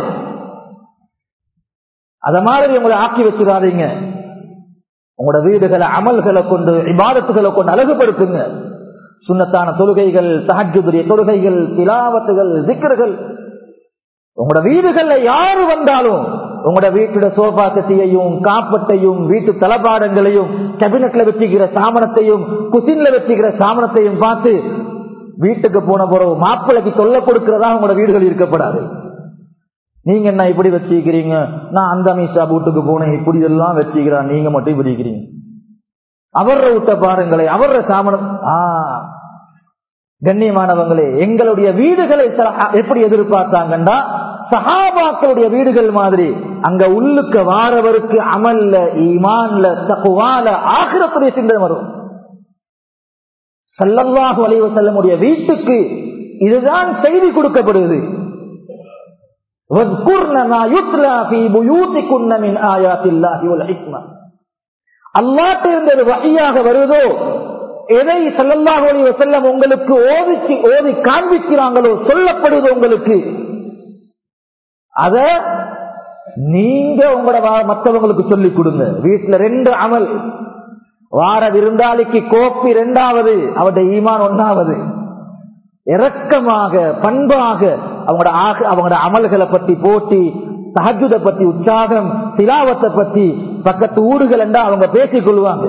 அத மாதிரி உங்களை ஆக்கி வச்சிடாதீங்க. உங்களோட வீடுகளை அமல்களை கொண்டு, இபாதத்துகளை கொண்டு அழகுபடுத்துங்க. சுன்னத்தான தொழுகைகள், தஹஜ்ஜுடைய தொழுகைகள், திலாவத்துகள், திக்ர்கள். உங்களோட வீடுகள்ல யாரு வந்தாலும் உங்களோட வீட்டோட சோபா செட்டியையும், காப்பட்டையும், வீட்டு தளபாடங்களையும், கேபினட்ல வச்சுக்கிற சாமனத்தையும், குசின்ல வச்சுக்கிற சாமனத்தையும் பார்த்து வீட்டுக்கு போன பிறகு மாப்பிள்ளைக்கு தொல்லை கொடுக்கிறதா உங்களோட வீடுகள் இருக்கப்படாது. நீங்க என்ன இப்படி வச்சுக்கிறீங்க, நான் அந்த அமீஷா வீட்டுக்கு போனேன், இப்படி எல்லாம் வச்சுக்கிறான், நீங்க மட்டும் இப்படி இருக்கிறீங்க. அவர விட்ட பாருங்களே, அவர சாமனம். கண்ணியமானவங்களே, எங்களுடைய வீடுகளை எப்படி எதிர்பார்த்தாங்கன்னா, சஹாபாக்களுடைய வீடுகள் மாதிரி அங்க உள்ளுக்கு வாரவருக்கு அமல்ல, ஈமான்ல, தக்வால, ஆகிரத்துடைய சிந்தனை வரும். ஸல்லல்லாஹு அலைஹி வஸல்லமுடைய வீட்டுக்கு இதுதான் செய்தி கொடுக்கப்படுது. அல்லாஹ்விலிருந்து வஹீயாக வருதோ, எதை ஸல்லல்லாஹு அலைஹி வஸல்லம் உங்களுக்கு ஓதி காண்பிக்கிறாங்களோ, சொல்லப்படுது உங்களுக்கு, அத நீங்க உங்களோட மற்றவங்களுக்கு சொல்லிக் கொடுங்க. வீட்டுல 2 அமல். வார விருந்தாளிக்கு கோப்பி 2வது, அவருடைய ஈமான் 1வது. இரக்கமாக, பண்பாக அவங்களோட அமல்களை பத்தி போட்டி, தஹஜ்ஜுதை பத்தி உற்சாகம், திலாவத்தை பத்தி பக்கத்து ஊடுகள் என்றா அவங்க பேசிக் கொள்வாங்க.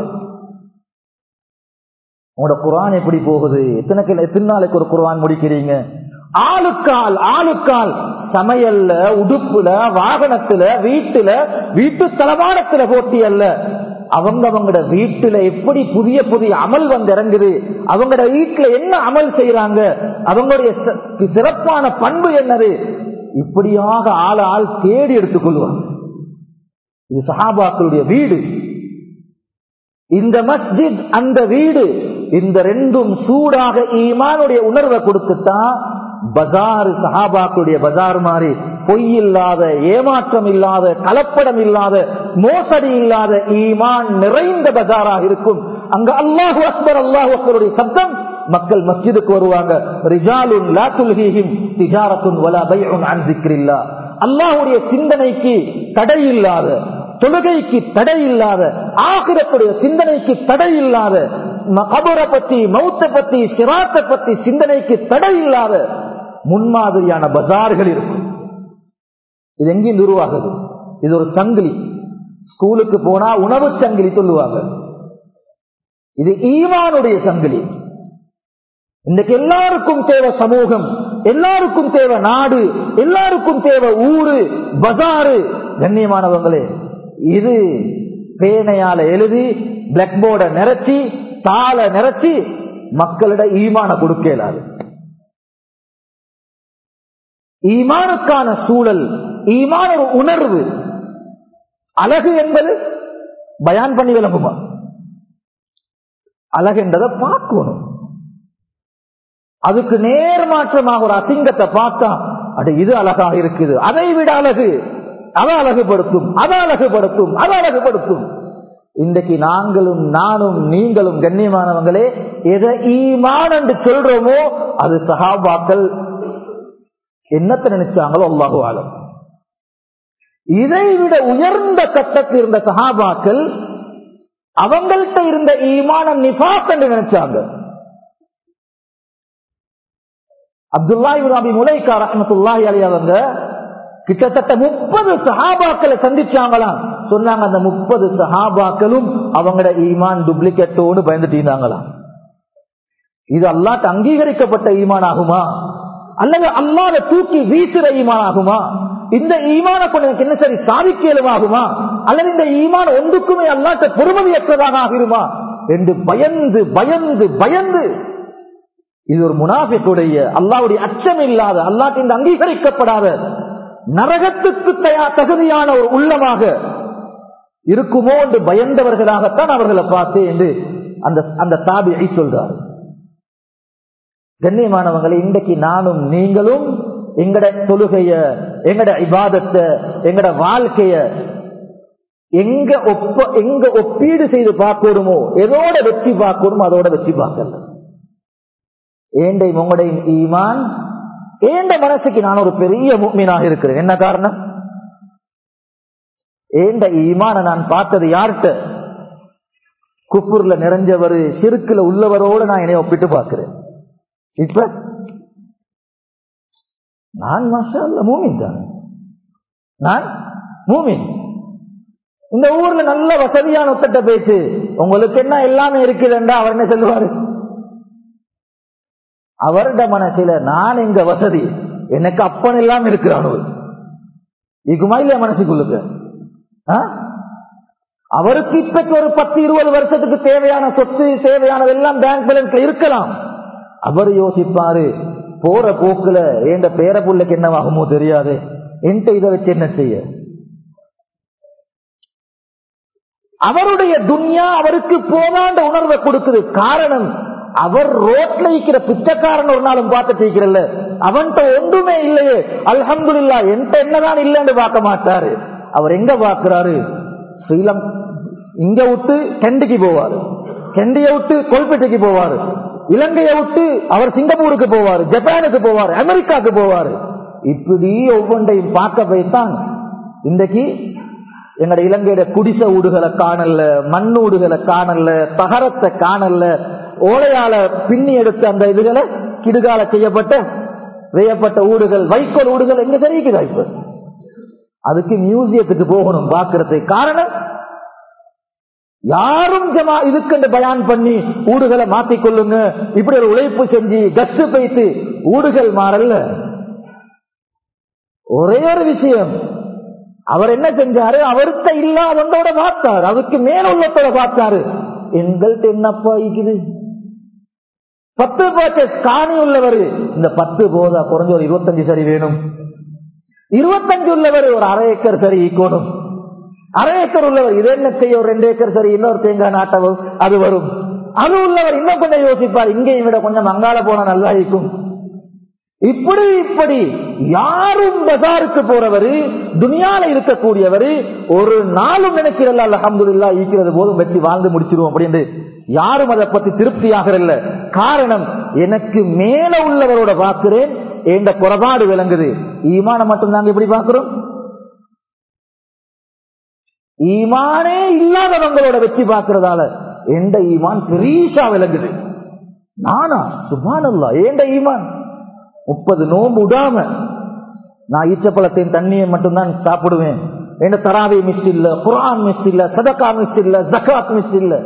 உங்களோட குர்ஆன் எப்படி போகுது, எத்தனை நாளைக்கு ஒரு குர்ஆன் முடிக்கிறீங்க? ஆளுக்கால் சமையல்ல, உடுப்புல, வாகனத்துல, வீட்டுல, வீட்டு தளபாடத்துல போட்டி அல்ல. அவங்களோட வீட்டுல எப்படி புதிய புதிய அமல் வந்து இறங்குது, அவங்களோட வீட்டுல என்ன அமல் செய்யறாங்க, அவங்களுடைய சிறப்பான பண்பு என்னது, இப்படியாக ஆள் தேடி எடுத்துக் கொள்வாங்க. இது சஹாபாக்களுடைய வீடு. இந்த மஸ்ஜித் அந்த வீடு, இந்த ரெண்டும் சூடாக ஈமானுடைய உணர்வை கொடுத்துட்டா பஜார் சஹாபாக்குடைய பஜார் மாதிரி பொய் இல்லாத, ஏமாற்றம் இல்லாத, கலப்படம் இல்லாத, மோசடி இல்லாத ஈமான் நிறைந்த பஜாராக இருக்கும். அங்க அல்லாஹு அக்பர் அல்லாஹு அக்பருடைய சப்தம், மக்கள் மஸ்ஜிதுக்கு வருவாங்க. ரிஜாலுன் லா துல்ஹீஹிம் திஜாரத்துன் வலா பைஉன் அன் ஸிக்ரில்லாஹ். அல்லாஹ்வுடைய சிந்தனைக்கு தடை இல்லாத, தொழுகைக்கு தடை இல்லாத, ஆகிரத்துடைய சிந்தனைக்கு தடை இல்லாத, கபரை பத்தி, மௌத்தை பத்தி, சிராத்தை பத்தி சிந்தனைக்கு தடை இல்லாத முன்மாதிரியான பஜார்கள் இருக்கும். இது எங்கேயும் உருவாகுது? இது ஒரு சங்கிலி. ஸ்கூலுக்கு போனா உணவு சங்கிலி சொல்லுவாங்க. இது ஈமானுடைய சங்கிலி. இன்றைக்கு எல்லாருக்கும் தேவை சமூகம், எல்லாருக்கும் தேவை நாடு, எல்லாருக்கும் தேவை ஊரு, பஜாரு. கண்ணியமானவங்களே, இது பேனையால எழுதி பிளாக் போர்டை நிறச்சி தாள நிறச்சி மக்களிட ஈமான கொடுக்க இயலாது. ஈமானுக்கான சூழல், ஈமான ஒரு உணர்வு. அழகு என்பது பயான் பண்ணி விளங்குமா? அழகு என்றதை பார்க்கணும். அதுக்கு நேர்மாற்றமாக ஒரு அசிங்கத்தை பார்த்தா அது இது அழகா இருக்குது, அதை விட அழகு, அதை அழகுபடுத்தும், அதை அழகுபடுத்தும், அதை அழகுபடுத்தும். இன்றைக்கு நாங்களும் நானும் நீங்களும் கண்ணியமானவங்களே எதை ஈமான் என்று சொல்றோமோ அது சஹாபாக்கள் என்னத்தை நினைச்சாங்களோ அல்லாஹு ஆலம். இதை விட உயர்ந்த கட்டத்தில் இருந்த சஹாபாக்கள் அவங்கள்ட்ட இருந்த ஈமான நிஃபாக் என்று நினைச்சாங்க. அப்துல்லாஹ் இப்னு அபி முலைகா ரஹ்மத்துல்லாஹி அலைஹி அவங்க கிட்டத்தட்ட 30 சஹாபாக்களை சந்திச்சாங்களாம். சொன்னாங்க அந்த 30 சஹாபாக்களும் அவங்களோட ஈமான் டூப்ளிகேட்டோடு பயந்துட்டு இருந்தாங்களாம். இது அல்லாஹ்க்கு அங்கீகரிக்கப்பட்ட ஈமான் ஆகுமா அல்லது அல்லாஹ்வை தூக்கி வீசுற ஈமான் ஆகுமா? இந்த ஈமான கொண்டு என்ன சரி சாதிக்கலுமாகுமா அல்லது இந்த ஈமான் ஒன்றுக்குமே அல்லாஹ்க்கு பொறுமதியற்றதாக ஆகிருமா என்று பயந்து பயந்து பயந்து, இது ஒரு முனாஃபிக்குடைய, அல்லாஹ்வுடைய அச்சம் இல்லாத, அல்லாஹ்க்கு இந்த அங்கீகரிக்கப்படாத நரகத்துக்கு தகுதியான ஒரு உள்ளமாக இருக்குமோ என்று பயந்தவர்களாகத்தான் அவர்களை பார்த்து என்று அந்த தாபியை சொல்றார். கண்ணியமானவங்களை, இன்றைக்கு நானும் நீங்களும் எங்கட தொழுகைய, எங்கட இபாதத்தை, எங்கட வாழ்க்கைய எங்க ஒப்பீடு செய்து பார்க்கணுமோ, எதோட வெற்றி பார்க்கணுமோ அதோட வெற்றி பார்க்கல. ஏண்டையும் உங்களுடைய ஈமான், ஏண்ட மனசுக்கு நான் ஒரு பெரிய முஃமினாக இருக்கிறேன். என்ன காரணம்? ஏண்ட ஈமான நான் பார்த்தது யார்கிட்ட? குஃப்ர்ல நிறைஞ்சவர், ஷிர்க்ல உள்ளவரோடு நான் என்னை ஒப்பிட்டு பார்க்கிறேன். இப்ப நான் மாஷா அல்லாஹ் மூமின் தான், நான் மூமின். இந்த ஊர்ல நல்ல வசதியான ஒத்தட்ட பேச்சு, உங்களுக்கு என்ன எல்லாமே இருக்குதுன்றா அவர் என்ன சொல்லுவாரு? அவருட மனசில நான் எங்க வசதி, எனக்கு அப்பன் எல்லாம் இருக்கிறானோ இதுக்குமா இல்லையா மனசுக்குள்ளுக்கு? அவருக்கு இப்பக்கு ஒரு 10-20 வருஷத்துக்கு தேவையான சொத்து, தேவையானதெல்லாம் பேங்க் பேலன்ஸ்ல இருக்கலாம். அவர் யோசிப்பாரு, போற போக்குல எந்த பேர புள்ளைக்கு என்னவாகுமோ தெரியாது, என்கிட்ட இதை வச்சு என்ன செய்ய? அவருடைய துன்யா அவருக்கு போதாண்ட உணர்வை கொடுக்குது. காரணம், அவர் ரோட்ல இருக்கிற பிச்சைக்காரன் ஒரு நாளும் பார்த்துட்டு இருக்கிறல்ல, அவன்கிட்ட ஒன்றுமே இல்லையே, அல்ஹம்துலில்லாஹ் என்கிட்ட என்னதான் இல்லைன்னு பார்க்க மாட்டாரு. அவர் எங்க பார்க்கிறாரு? ஸ்ரீலங்கா இங்க விட்டு கண்டிக்கு போவாரு, கண்டியை விட்டு கொல்பேட்டைக்கு போவாரு, இலங்கையை விட்டு அவர் சிங்கப்பூருக்கு போவாரு, ஜப்பானுக்கு போவாரு, அமெரிக்காவுக்கு போவாரு. இப்படி ஒவ்வொன்றையும் பார்க்க போய்தான் இன்றைக்கு எங்கட இலங்கையில குடிச ஊடுகளை காணல, மண்ணூடுகளை காணல, தகரத்தை காணல, ஓலையால பின்னி எடுத்த அந்த இதுகளை கிடுகால செய்யப்பட்ட ஊடுகள், வைக்கோல் ஊடுகள் எங்க தெரியுதா? இப்ப அதுக்கு மியூசியத்துக்கு போகணும் பார்க்கறதுக்கு. காரணம், யாரும் ஜமா இதுக்கு பயான் பண்ணி ஊடுகளை மாத்திக்கொள்ளுங்க, இப்படி ஒரு உழைப்பு செஞ்சு கஷ்டு போயிட்டு ஊடுகள் மாறல்ல. ஒரே ஒரு விஷயம், அவர் என்ன செஞ்சாரு? அவர்கிட்ட இல்லாதோட பார்த்தாரு, அதுக்கு மேல உள்ளத்தோட பார்த்தாரு. எங்கள்கிட்ட என்னப்பா இருக்குது? 10 பர்சன்ட் காணி உள்ளவர் இந்த 10 போதா, குறைஞ்ச ஒரு 25 சரி வேணும். 25 உள்ளவர் ஒரு 1/2 ஏக்கர் சரி ஈக்கணும். அரை ஏக்கர் உள்ளவர் இது என்ன செய்ய, ஒரு 2 ஏக்கர் சரி, இன்னொரு தேங்காய் நாட்டவும் அது வரும். அது உள்ளவர் இன்னும் கொஞ்சம் யோசிப்பார், இங்கேயும் விட கொஞ்சம் அங்கால போனா நல்லா இருக்கும். இப்படி யாரும் பஜாருக்கு போறவரு, துனியால இருக்கக்கூடியவரு ஒரு நாளும் நினைக்கிறல்ல அல்ஹம்துலில்லாஹ் ஈக்கிறது போதும் வெற்றி வாழ்ந்து முடிச்சிருவோம் அப்படின்னு யாரும் அதை பத்தி திருப்தியாக இல்ல. காரணம், எனக்கு மேல உள்ளவரோட பார்க்கிறேன், என்ற குறைபாடு விளங்குது. ஈமான மட்டும் நாங்க எப்படி பார்க்கிறோம்? ஈமானே இல்லாதவங்களோட வெற்றி பார்க்கிறதால எந்த ஈமான் பெரிசா விளங்குது. நானா சுப்ஹானல்லாஹ், ஏண்ட ஈமான் 30 நோம்பு விடாம நான் ஈச்சப்பழத்தின் தண்ணியை மட்டும்தான் சாப்பிடுவேன். எந்த தராவி மிஸ் இல்ல, குர்ஆன் மிஸ் இல்ல, சதகா மிஸ் இல்ல, ஜகாத் மிஸ் இல்ல.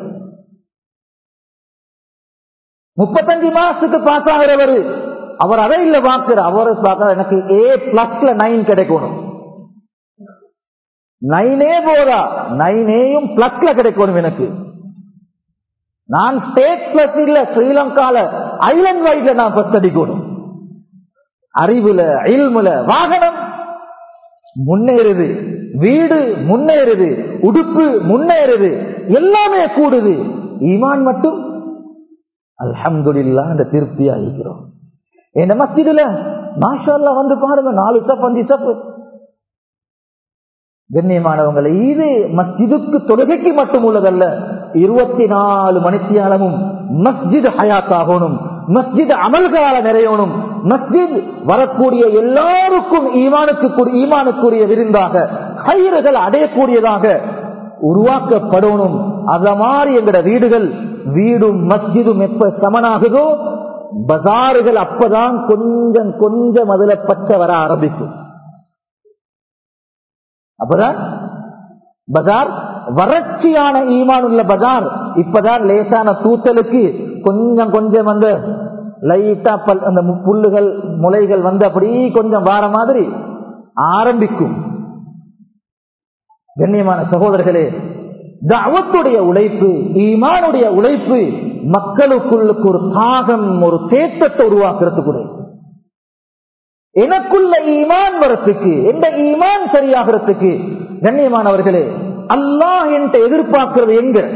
35 மாசத்துக்கு பாஸ் ஆகிறவரு அவர் அதை இல்ல பார்க்கிற, அவரை பார்க்க எனக்கு A+ல 9 கிடைக்கணும். 9 போதா, 9 பிளஸ்ல கிடைக்கணும் எனக்கு. நான் ஸ்டேட் பிளஸ் இல்ல, ஸ்ரீலங்கால ஐலண்ட் வைட்ல நான் ஃபர்ஸ்ட் அடிக்கணும். அறிவுல, இல்முல, வாகனம் முன்னேறுது, வீடு முன்னேறுது, உடுப்பு முன்னேறுது, எல்லாமே கூடுது. ஈமான் மட்டும் அல்ஹம்துலில்லாஹ் அந்த திருப்தியா இருக்கிறோம். இந்த மஸ்ஜிதுல மாஷா அல்லாஹ் வந்து பாருங்க, 4 சப் 5 சப். கண்ணியமானவங்களை, இது மஸ்ஜிதுக்கு தொழுகைக்கு மட்டும் உள்ளதல்ல, 24 மணித்தியாலமும் மஸ்ஜித் ஹயாத் ஆகணும், மஸ்ஜித் அமல்களால நிறையணும். மஸ்ஜித் வரக்கூடிய எல்லாருக்கும் ஈமானுக்குரிய விருந்தாக, ஹைர்கள் அடையக்கூடியதாக உருவாக்கப்படணும். அத மாதிரி எங்கட வீடும் மஸ்ஜிதும் எப்ப சமனாகுதோ பஜார்கள் அப்பதான் கொஞ்சம் கொஞ்சம் அதுல பச்சை வர ஆரம்பிக்கும். அப்பதான் பஜார் வறட்சியான ஈமான் உள்ள பஜார் இப்பதான் லேசான தூத்தலுக்கு கொஞ்சம் கொஞ்சம் அந்த லைட்டா அந்த புல்லுகள் முளைகள் வந்து அப்படி கொஞ்சம் வார மாதிரி ஆரம்பிக்கும். கண்ணியமான சகோதரர்களே, தஅவத்துடைய உழைப்பு, ஈமானுடைய உழைப்பு மக்களுக்குள்ளுக்கு ஒரு தாகம், ஒரு தேட்டத்தை உருவாக்குறதுக்கு, எனக்குள்ள ஈமான் வரத்துக்கு, எந்த ஈமான் சரியாகிறதுக்கு. கண்ணியமானவர்களே, அல்லாஹ் என்கிட்ட எதிர்பார்க்கிறது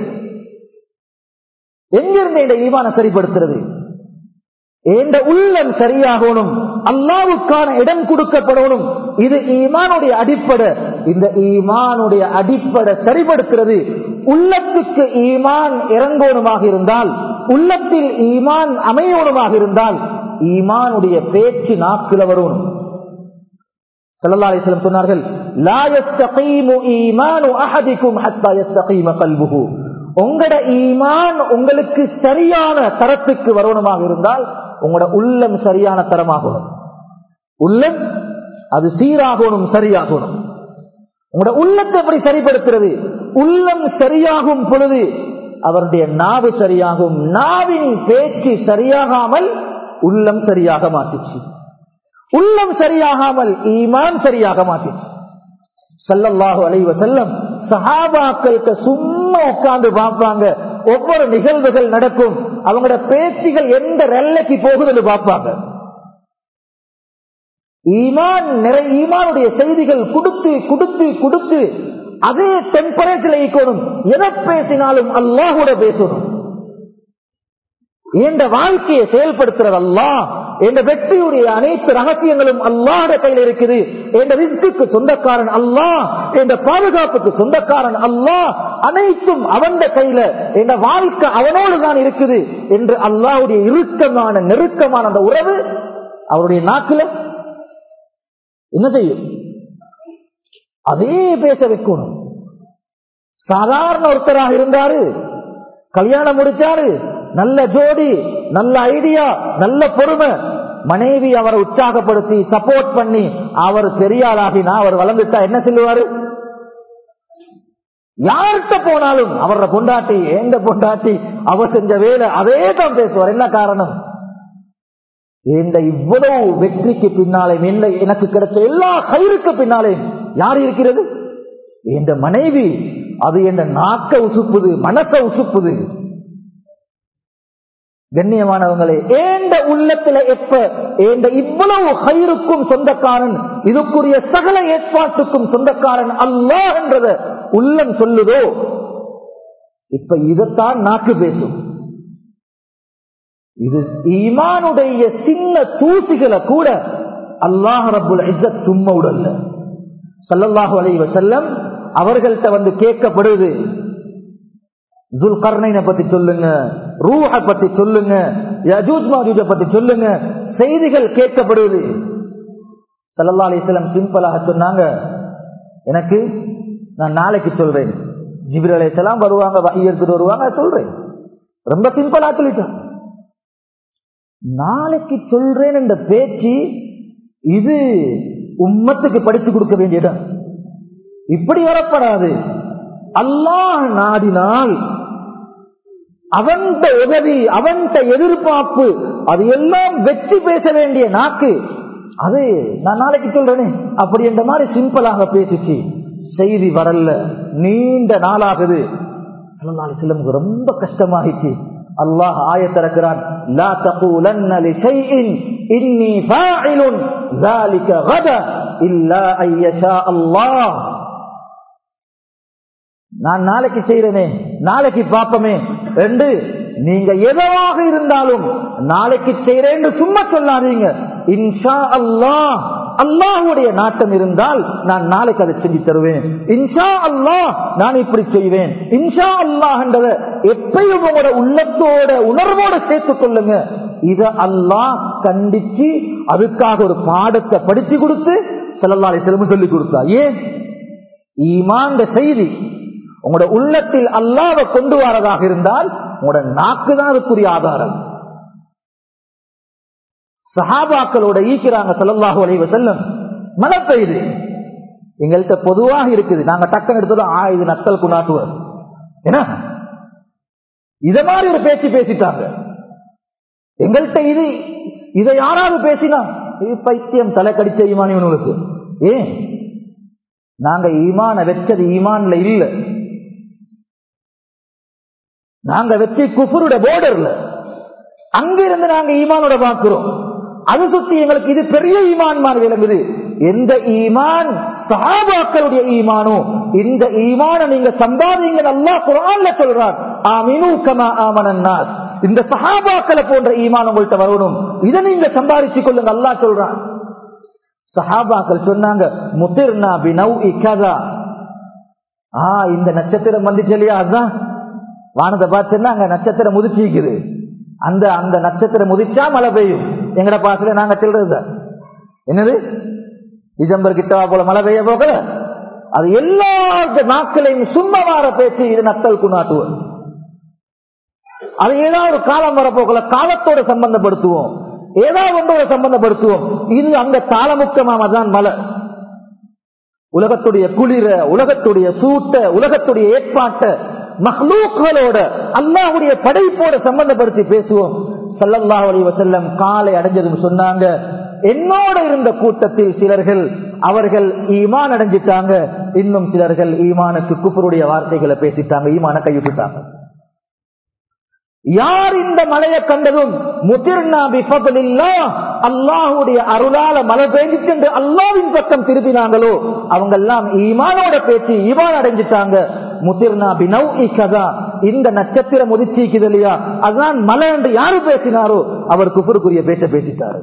எங்கிருந்து இந்த ஈமானை சரிப்படுத்துறது? என்ற உள்ளம் சரியாகணும், அல்லாஹ்வுக்கான இடம் கொடுக்கப்படணும். இது ஈமானுடைய அடிப்படை. இந்த ஈமானுடைய அடிப்படை சரிப்படுத்துறது, உள்ளத்துக்கு ஈமான் இறங்கோணுமாக இருந்தால், உள்ளத்தில் ஈமான் அமையோணுமாக இருந்தால், ஈமானுடைய பேச்சு நாக்கில வரணும். ஸல்லல்லாஹு அலைஹி வஸல்லம் சொன்னார்கள், லா யஸ்தகீமு ஈமானு அஹதிக்கும் ஹத்தா யஸ்தகீம கல்புஹு. உங்களோட ஈமான் உங்களுக்கு சரியான தரத்துக்கு வரணுமாக இருந்தால் உங்களோட உள்ளம் சரியான தரமாகணும். உள்ளம் அது சீராகணும், சரியாகணும். உங்களோட உள்ளத்தை எப்படி சரிப்படுத்துறது? உள்ளம் சரியாகும் பொழுது அவருடைய நாவு சரியாகும். நாவின் பேச்சு சரியாகாமல் உள்ளம் சரியாக மாற்றிச்சு. உள்ளம் சரியாகாமல் ஈமான் சரியாக மாற்றிச்சு. ஸல்லல்லாஹு அலைஹி வஸல்லம் சஹாபாக்களுக்கு சும்மா உட்கார்ந்து பார்ப்பாங்க. ஒவ்வொரு நிகழ்வுகள் நடக்கும், அவங்களோட பேச்சுகள் எந்த எல்லைக்கு போகுதுன்னு பார்ப்பாங்க. ஈமானுடைய செய்திகள் கொடுத்து கொடுத்து கொடுத்து அதே டெம்பரேச்சர்ல இருக்கணும். எதை பேசினாலும் அல்லாஹ்வோட பேசணும். என்ற வாழ்க்கையை செயல்படுத்துறது அல்லாஹ். என்ற வெற்றியுடைய அனைத்து ரகசியங்களும் அல்லாஹ்வுடைய கையில் இருக்குது. என்ற ரிஸ்குக்கு சொந்தக்காரன் அல்லாஹ், என்ற பாதுகாப்புக்கு சொந்தக்காரன் அல்லாஹ். அனைத்தும் அவன் கையில, என்ற வாழ்க்கை அவனோடு தான் இருக்குது என்று அல்லாஹ்வுடைய இறுக்கமான நெருக்கமான அந்த உறவு அவருடைய நாக்கில என்ன செய்யும்? அதே பேச வைக்கணும். சாதாரண ஒருத்தராக இருந்தாரு, கல்யாணம் முடிச்சாரு, நல்ல ஜோடி, நல்ல ஐடியா, நல்ல பொறுமை, மனைவி அவரை உற்சாகப்படுத்தி சப்போர்ட் பண்ணி அவர் பெரியாளாகினா, அவர் வளர்ந்துட்டா என்ன சொல்லுவாரு? யார்கிட்ட போனாலும் அவரோட பொண்டாட்டி, எந்த பொண்டாட்டி, அவர் செஞ்ச வேலை அதே தான் பேசுவார். என்ன காரணம்? இந்த இவ்வளவு வெற்றிக்கு பின்னாலே, எனக்கு கிடைச்ச எல்லா கயிறுக்கு பின்னாலே யார் இருக்கிறது? என்ற மனைவி. அது என்ற நாக்க உசுப்புது, மனசை உசுப்புது. கண்ணியமானவங்களே, ஏண்ட உள்ளத்துல எப்ப ஏண்ட இவ்வளவு கயிறுக்கும் சொந்தக்காரன், இதுக்குரிய சகல ஏற்பாட்டுக்கும் சொந்தக்காரன் அல்லாஹ் என்றத உள்ளம் சொல்லுதோ இப்ப இதைத்தான் நாக்கு பேசும். இது ஈமானுடைய சின்ன தூசிகளை கூட அல்லாஹ் ரப்புல் இஸ்ஸத் சும்மா விடல. ஸல்லல்லாஹு அலைஹி வஸல்லம் அவர்கள்ட்ட வந்து கேட்கப்படுது, துல்கர்னைனை பத்தி சொல்லுங்க, ரூஹ பத்தி சொல்லுங்க, யஜூஜ் மாஜூஜ பத்தி சொல்லுங்க, செய்திகள் கேட்கப்படுது. ஸல்லல்லாஹு அலைஹி வஸல்லம் சிம்பிளாக சொன்னாங்க, எனக்கு நான் நாளைக்கு சொல்றேன். ஜிப்ரீல் அலைஹிஸ்ஸலாம் வருவாங்க, வஹி எடுத்துட்டு வருவாங்க, சொல்றேன். ரொம்ப சிம்பிளா சொல்லிட்டான். நாளைக்கு சொல்றேன் என்ற பேச்சு இது உம்மத்துக்கு படித்து கொடுக்க வேண்டிய இடம். இப்படி வரப்படாது. அல்லாஹ் நாடினால் அவன்ட உதவி, அவன்ட எதிர்பார்ப்பு, அது எல்லாம் வெற்றி பேச வேண்டிய நாக்கு. அது நான் நாளைக்கு சொல்றேனே அப்படி என்ற மாதிரி சிம்பிளாக பேசிச்சு. செய்தி வரல, நீண்ட நாளாகுது. ஸல்லல்லாஹு அலைஹி வஸல்லம் ரொம்ப கஷ்டமாகிச்சு. அல்லாஹ் ஆயத் இறக்குறான், லா தகூலன்ன லிஷைஇன் இன்னி ஃபாஇலுன் ذلك غدا இல்லா ஐயஷா அல்லாஹ். நான் நாளைக்கு செய்றேனே, நாளைக்கு பாப்பமே என்று நீங்க எதுவாக இருந்தாலும் நாளைக்கு செய்றேன்னு சும்மா சொல்லாதீங்க. இன்ஷா அல்லாஹ், அல்லாஹ்வுடைய நாட்டம் இருந்தால் நான் நாளைக்கு அதை செஞ்சு தருவேன். இன்ஷா அல்லாஹ் நான் இப்படி செய்வேன். இன்ஷா அல்லாஹ் என்றதை எப்பயும் உங்களோட உள்ளத்தோட உணர்வோட சேர்த்துக் கொள்ளுங்க. இத அல்லாஹ் கண்டிச்சு அதுக்காக ஒரு பாடத்தை படிச்சு கொடுத்து ஸல்லல்லாஹு அலைஹி வஸல்லம் சொல்லி கொடுத்தா. ஏன்? ஈமான் செய்தி உங்களோட உள்ளத்தில் அல்லாஹ்வை கொண்டு வரதாக இருந்தால் உங்களோட நாக்கு தான் அதுக்குரிய ஆதாரம். சஹாபாக்களோட ஈக்கிறாங்க ஸல்லல்லாஹு அலைஹி வஸல்லம், மழை பெய்யுது, எங்கள்கிட்ட பொதுவாக இருக்குது, நாங்க டக்குன்னு எடுத்தது இது நக்கல் குணாட்டுவர் என்ன இத மாதிரி ஒரு பேச்சு பேசிட்டாங்க. எங்கள்கிட்ட இதை யாராவது பேசினா இது பைத்தியம், தலை கடிச்ச ஈமான் இவனுக்கு. ஏன்? நாங்க ஈமான வச்சது ஈமான்ல இல்ல, நாங்க வச்சு குஃபருடைய போர்டர்ல, அங்கிருந்து நாங்க ஈமானோட பார்க்கிறோம். அது சுத்தி எங்களுக்கு இது பெரிய ஈமான் மாதிரி விளங்குது. எந்த ஈமான் சஹாபாக்களுடைய ஈமானோ இந்த ஈமான நீங்க சம்பாதிங்க. அல்லாஹ் குர்ஆன்ல சொல்றார், ஆமினு கமா ஆமனன் நாஸ். இந்த சஹாபாக்களை போன்ற ஈமான் உங்கள்கிட்ட வரணும், இதை நீங்க சம்பாதிச்சுக் கொள்ளுங்க. அல்லாஹ் சொல்றான். சஹாபாக்கள் சொன்னாங்க, முதிர்னா பினௌஇ கஸா. இந்த நட்சத்திரம் வந்துச்சு இல்லையா, அதுதான் வானத்தை பார்த்துன்னா அங்க நட்சத்திரம் முதிச்சிக்குது. அந்த அந்த நட்சத்திரம் முதிச்சா மழை பெய்யும். எங்கட பாசல நாங்க சொல்றது என்னது, டிசம்பர் கிட்டவா போல மழை பெய்ய போகல. அது எல்லா நாட்களையும் சும்மா வார பேச்சு, இது நக்கல் குணாட்டுவோம். அது ஏதாவது ஒரு காலம் வரப்போகல, காலத்தோட சம்பந்தப்படுத்துவோம், ஏதாவது ஒன்றோட சம்பந்தப்படுத்துவோம். இது அங்க தாளமுக்கமாதான் மழை. உலகத்துடைய குளிர, உலகத்துடைய சூட்ட, உலகத்துடைய ஏற்பாட்டை மஹ்லூக்களோட அல்லாஹ்வுடைய படைப்போட சம்பந்தப்படுத்தி பேசுவோம். ஸல்லல்லாஹு அலைஹி வஸல்லம் காலை அடைஞ்சதும் சொன்னாங்க, என்னோட இருந்த கூட்டத்தில் சிலர்கள் அவர்கள் ஈமான் அடைஞ்சிட்டாங்க, இன்னும் சிலர்கள் ஈமானுக்கு குஃப்ருடைய வார்த்தைகளை பேசிட்டாங்க, ஈமான கைவிட்டுட்டாங்க. யார் இந்த மலையை கண்டதும் முதிர்னா பிஃபத்லில்லாஹ், அல்லாஹ்வுடைய அருளால மழை பெய்ஞ்சிட்டு என்று அல்லாஹ்வின் பக்கம் திரும்பினாங்களோ அவங்க எல்லாம் ஈமானோட பேசி ஈமான் அடைஞ்சிட்டாங்க. முதிர்னா பினௌஇ கஸா, இந்த நட்சத்திரம் உதிச்சிக்குது இல்லையா, அதுதான் மலை என்று யாரு பேசினாரோ அவர் குஃப்ருக்குரிய பேச்ச பேசிட்டாரு.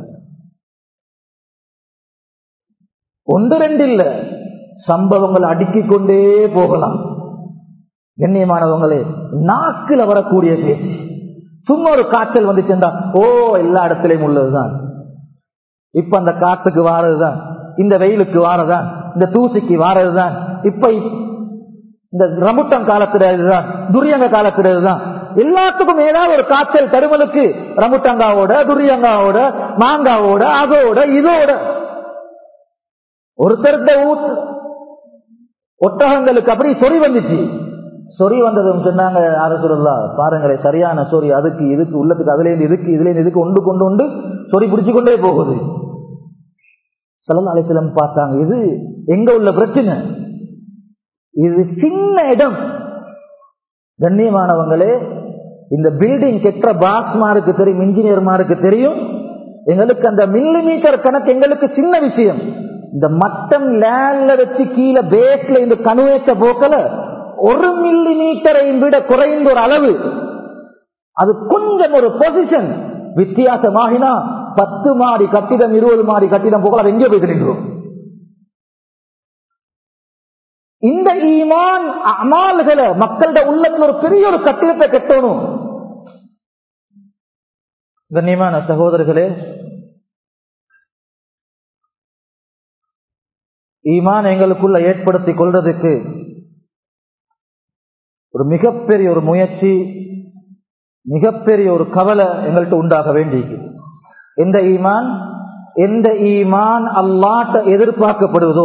ஒன்று ரெண்டு இல்ல, சம்பவங்கள் அடுக்கிக் கொண்டே போகலாம். கண்ணியமானவங்களே, நாக்குல வரக்கூடிய பேச்சு, சும்மா ஒரு காய்ச்சல் வந்து சேர்ந்தா எல்லா இடத்திலையும் உள்ளதுதான். இப்ப அந்த காத்துக்கு வாரதுதான், இந்த வெயிலுக்கு வாரதான், இந்த தூசிக்கு வாரதுதான், இப்ப இந்த ரமுட்டம் காலத்துடையதுதான், துரியங்க காலத்துடையதுதான். எல்லாத்துக்கும் ஏதாவது ஒரு காய்ச்சல் தருமலுக்கு ரமுட்டங்காவோட, துரியங்காவோட, மாங்காவோட, அதோட இதோட. ஒருத்தருட ஒட்டகங்களுக்கு அப்படி சொறி வந்துச்சு. சொறி வந்ததும் சொன்னாங்க, ரசூலுல்லாஹ் பாருங்களேன், சரியான சொறி, அதுக்கு இதுக்கு உள்ளத்துக்கு அதுல இருந்து இதுக்கு இதுல இருந்து இதுக்கு ஒன்று கொண்டு ஒன்று சொறி பிடிச்சு கொண்டே போகுது. ஸல்லல்லாஹு அலைஹி வஸல்லம் பார்த்தாங்க, இது எங்க உள்ள பிரச்சனை, இது சின்ன இடம். கண்ணியமானவங்களே, இந்த பில்டிங் கெட்ட பாஸ்மாருக்கு தெரியும், இன்ஜினியர்மாருக்கு தெரியும், எங்களுக்கு அந்த மில்லிமீட்டர் கணக்கு எங்களுக்கு சின்ன விஷயம். இந்த மட்டம் லேண்ட்ல வச்சு கீழே பேஸ்ல இந்த கணுவேற்ற போக்கல 1 மில்லிமீட்டரை விட குறைந்த ஒரு அளவு, அது கொஞ்சம் ஒரு பொசிஷன் வித்தியாசமாகினா 10 மாடி கட்டிடம் 20 மாடி கட்டிடம் போகல, அது எங்கே போய் நின்றோம். இந்த ஈமான் அமால்களை மக்களோட உள்ளத்துல ஒரு பெரிய ஒரு கட்டிடத்தை கட்டணும். கண்ணியமான சகோதரர்களே, ஈமான் எங்களுக்குள்ள ஏற்படுத்திக் கொள்றதுக்கு ஒரு மிகப்பெரிய ஒரு முயற்சி, மிகப்பெரிய ஒரு கவலை எங்கள்கிட்ட உண்டாக வேண்டியது. எந்த ஈமான் அல்லாஹ்ட்ட எதிர்பார்க்கப்படுவதோ,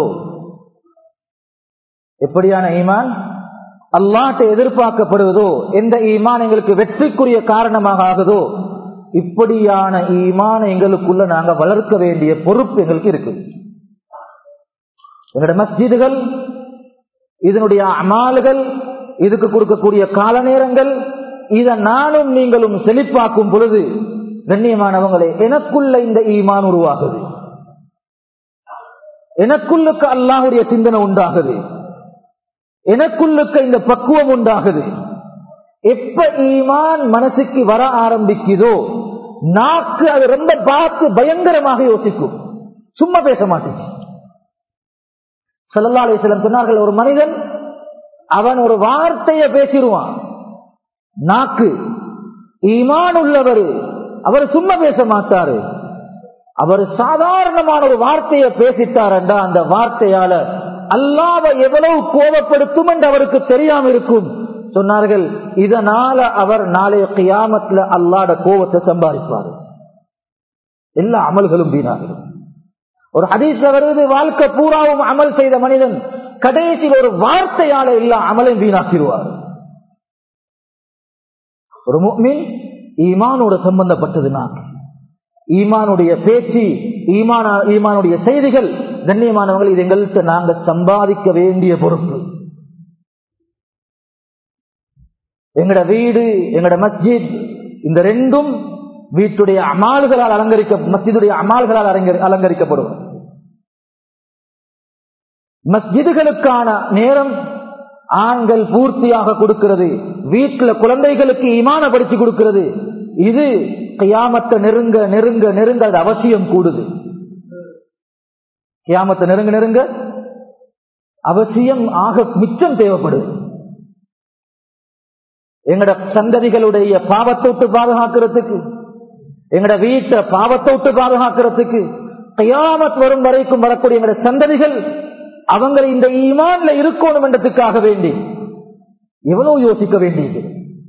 எப்படியான ஈமான் அல்லாஹ்ட்ட எதிர்பார்க்கப்படுவதோ, எந்த ஈமான் எங்களுக்கு வெற்றிக்குரிய காரணமாக ஆகுதோ, இப்படியான ஈமான் எங்களுக்குள்ள நாங்க வளர்க்க வேண்டிய பொறுப்பு எங்களுக்கு இருக்கு. எங்களுடைய மஸ்ஜிதுகள், இதனுடைய அமால்கள், இதுக்கு கொடுக்கக்கூடிய கால நேரங்கள், இதை நானும் நீங்களும் செழிப்பாக்கும் பொழுது கண்ணியமானவங்களே, எனக்குள்ள இந்த ஈமான் உருவாகுது, எனக்குள்ளுக்கு அல்லாஹ்வுடைய சிந்தனை உண்டாகுது, எனக்குள்ளுக்கு இந்த பக்குவம் உண்டாகுது. எப்ப ஈமான் மனசுக்கு வர ஆரம்பிக்குதோ, நாக்கு அது ரொம்ப பார்த்து பயங்கரமாக யோசிக்கும், சும்மா பேச மாட்டேன். ஸல்லல்லாஹு அலைஹி வஸல்லம் சொன்னார்கள், ஒரு மனிதன் அவன் ஒரு வார்த்தையை பேசிடுவான், நாக்கு ஈமான் உள்ளவர் அவர் சும்மா பேச மாட்டாரு. அவர் சாதாரணமான ஒரு வார்த்தையை பேசிட்டார் என்றா அந்த வார்த்தையால அல்லாஹ்வை எவ்வளவு கோபப்படுத்தும் என்று அவருக்கு தெரியாம இருக்கும். சொன்னார்கள், இதனால அவர் நாளைய கியாமத்துல அல்லாஹ்வுடைய கோபத்தை சம்பாதிப்பார், எல்லா அமல்களும் வீணாகும். ஒரு ஹதீஸ்ல வருது, வாழ்க்கை பூராவும் அமல் செய்த மனிதன் கடைசியில் ஒரு வார்த்தையால எல்லா அமலையும் வீணாக்கிடுவார். ஒரு முஃமின் ஈமானோட சம்பந்தப்பட்டது. நாக்கு ஈமானுடைய பேச்சு, ஈமானுடைய செய்திகள் கண்ணியமானவர்கள், இது எங்கள்கிட்ட நாங்க சம்பாதிக்க வேண்டிய பொறுப்பு. எங்கட வீடு, எங்கட மஸ்ஜித், இந்த ரெண்டும் வீட்டுடைய அமால்களால் மஸ்ஜிதுடைய அமால்களால் அலங்கரிக்கப்படும். மஸ்ஜிதுகளுக்கான நேரம் ஆண்கள் பூர்த்தியாக கொடுக்கிறது, வீட்டுல குழந்தைகளுக்கு ஈமானப்படுத்தி கொடுக்கிறது. இது கியாமத்தை நெருங்க நெருங்க நெருங்க அது அவசியம் கூடுது. கியாமத்தை நெருங்க நெருங்க அவசியம் ஆக மிச்சம் தேவைப்படுது. எங்கட சந்ததிகளுடைய பாவத்தை விட்டு பாதுகாக்கிறதுக்கு, எங்கட வீட்டை பாவத்தை விட்டு பாதுகாக்கிறதுக்கு, கியாமத் வரும் வரைக்கும் வரக்கூடிய எங்கட சந்ததிகள் அவங்களை இந்த ஈமான்ல இருக்கணும் என்றதுக்காக வேண்டி எவ்வளவு யோசிக்க வேண்டியது.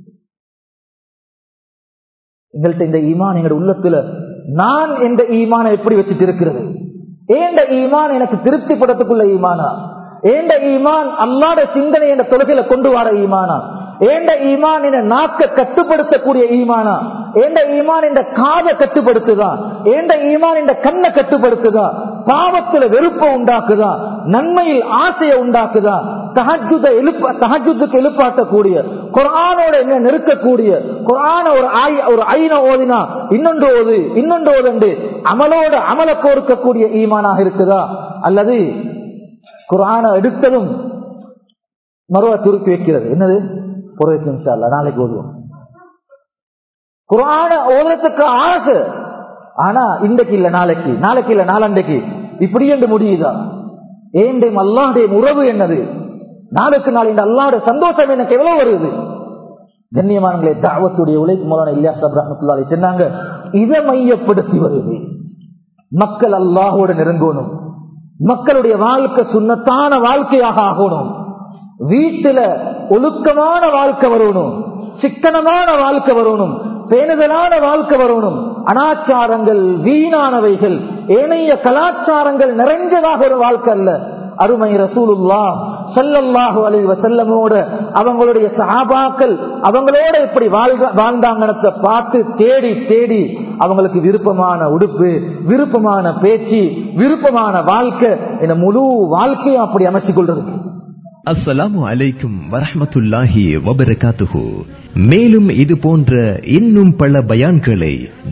எங்கள்கிட்ட இந்த ஈமான் எங்க உள்ளத்துல நான் எந்த ஈமானை எப்படி வச்சுட்டு இருக்கிறது? ஏண்ட ஈமான் எனக்கு திருப்திப்படத்துக்குள்ள ஈமானா? ஏண்ட ஈமான் அல்லாஹ்வுடைய சிந்தனை என்ற தொழுகையில கொண்டு வர ஈமானா? ஏண்ட ஈமான் என்ற நாக்க கட்டுப்படுத்தக்கூடிய ஈமானா? ஏண்ட ஈமான் என்ற காதை கட்டுப்படுத்துதா? ஏண்ட ஈமான் என்ற கண்ணை கட்டுப்படுத்துதா? பாவத்துல வெறுப்பை உண்டாக்குதா? நன்மையில் ஆசையை உண்டாக்குதா? தஹஜ்ஜுதுக்கு எழுப்பாட்டக்கூடிய, குர்ஆனோட என்ன நெருக்கக்கூடிய, குர்ஆன ஒரு ஐன ஓதினா இன்னொன்று ஓது அமலோட அமல கோர்க்கக்கூடிய ஈமானாக இருக்குதா? அல்லது குர்ஆனை எடுத்ததும் மறுவ துருக்கி வைக்கிறது, என்னது பொறுத்து இன்ஷா அல்லாஹ் நாளைக்கு ஓதுவோம். குர்ஆனை ஓதுறதுக்கு ஆசை, ஆனா இன்றைக்கு இல்ல நாளைக்கு, நாளைக்கு இல்ல நாளண்டைக்கு, இப்படி என்று முடியுதா? ஏண்டே அல்லாஹ்வுடைய உறவு என்னது? நாளுக்கு நாள் இந்த அல்லாஹ்வுடைய சந்தோஷம் எனக்கு எவ்வளவு வருது? கண்ணியமானங்களே, தாவத்துடைய உழைப்பு மௌலானா இல்யாஸ் சாப் ரஹ்மத்துல்லாஹி அலைஹி சொன்னாங்க, இதை மையப்படுத்தி வருது. மக்கள் அல்லாஹ்வோட நெருங்கணும், மக்களுடைய வாழ்க்கை சுன்னத்தான வாழ்க்கையாக ஆகணும், வீட்டுல ஒழுக்கமான வாழ்க்கை வரணும், சிக்கனமான வாழ்க்கை வரணும், பேணுதலான வாழ்க்கை வரணும். அனாச்சாரங்கள், வீணானவைகள், ஏனைய கலாச்சாரங்கள் நிறைஞ்சதாக ஒரு வாழ்க்கை அல்ல. அருமை ரசூலுல்லாஹ் ஸல்லல்லாஹு அலைஹி வஸல்லமோட அவங்களுடைய சஹாபாக்கள் அவங்களோட எப்படி வாழ்ந்தாங்கன்னு பார்த்து தேடி தேடி அவங்களுக்கு விருப்பமான உடுப்பு, விருப்பமான பேச்சு, விருப்பமான வாழ்க்கை, இந்த முழு வாழ்க்கையும் அப்படி அமைச்சுக் கொள்றது. அஸ்ஸலாமு அலைக்கும் வரஹ்மத்துல்லாஹி வபரகாத்துஹு. மேலும் இது போன்ற இன்னும் பல பயான்களை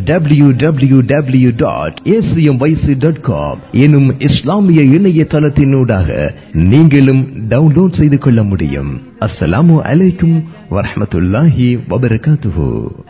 www.acmyc.com எனும் இஸ்லாமிய இணையதளத்தினூடாக நீங்களும் டவுன்லோட் செய்து கொள்ள முடியும். அஸ்ஸலாமு அலைக்கும் வரஹ்மத்துல்லாஹி வபரகாத்துஹு.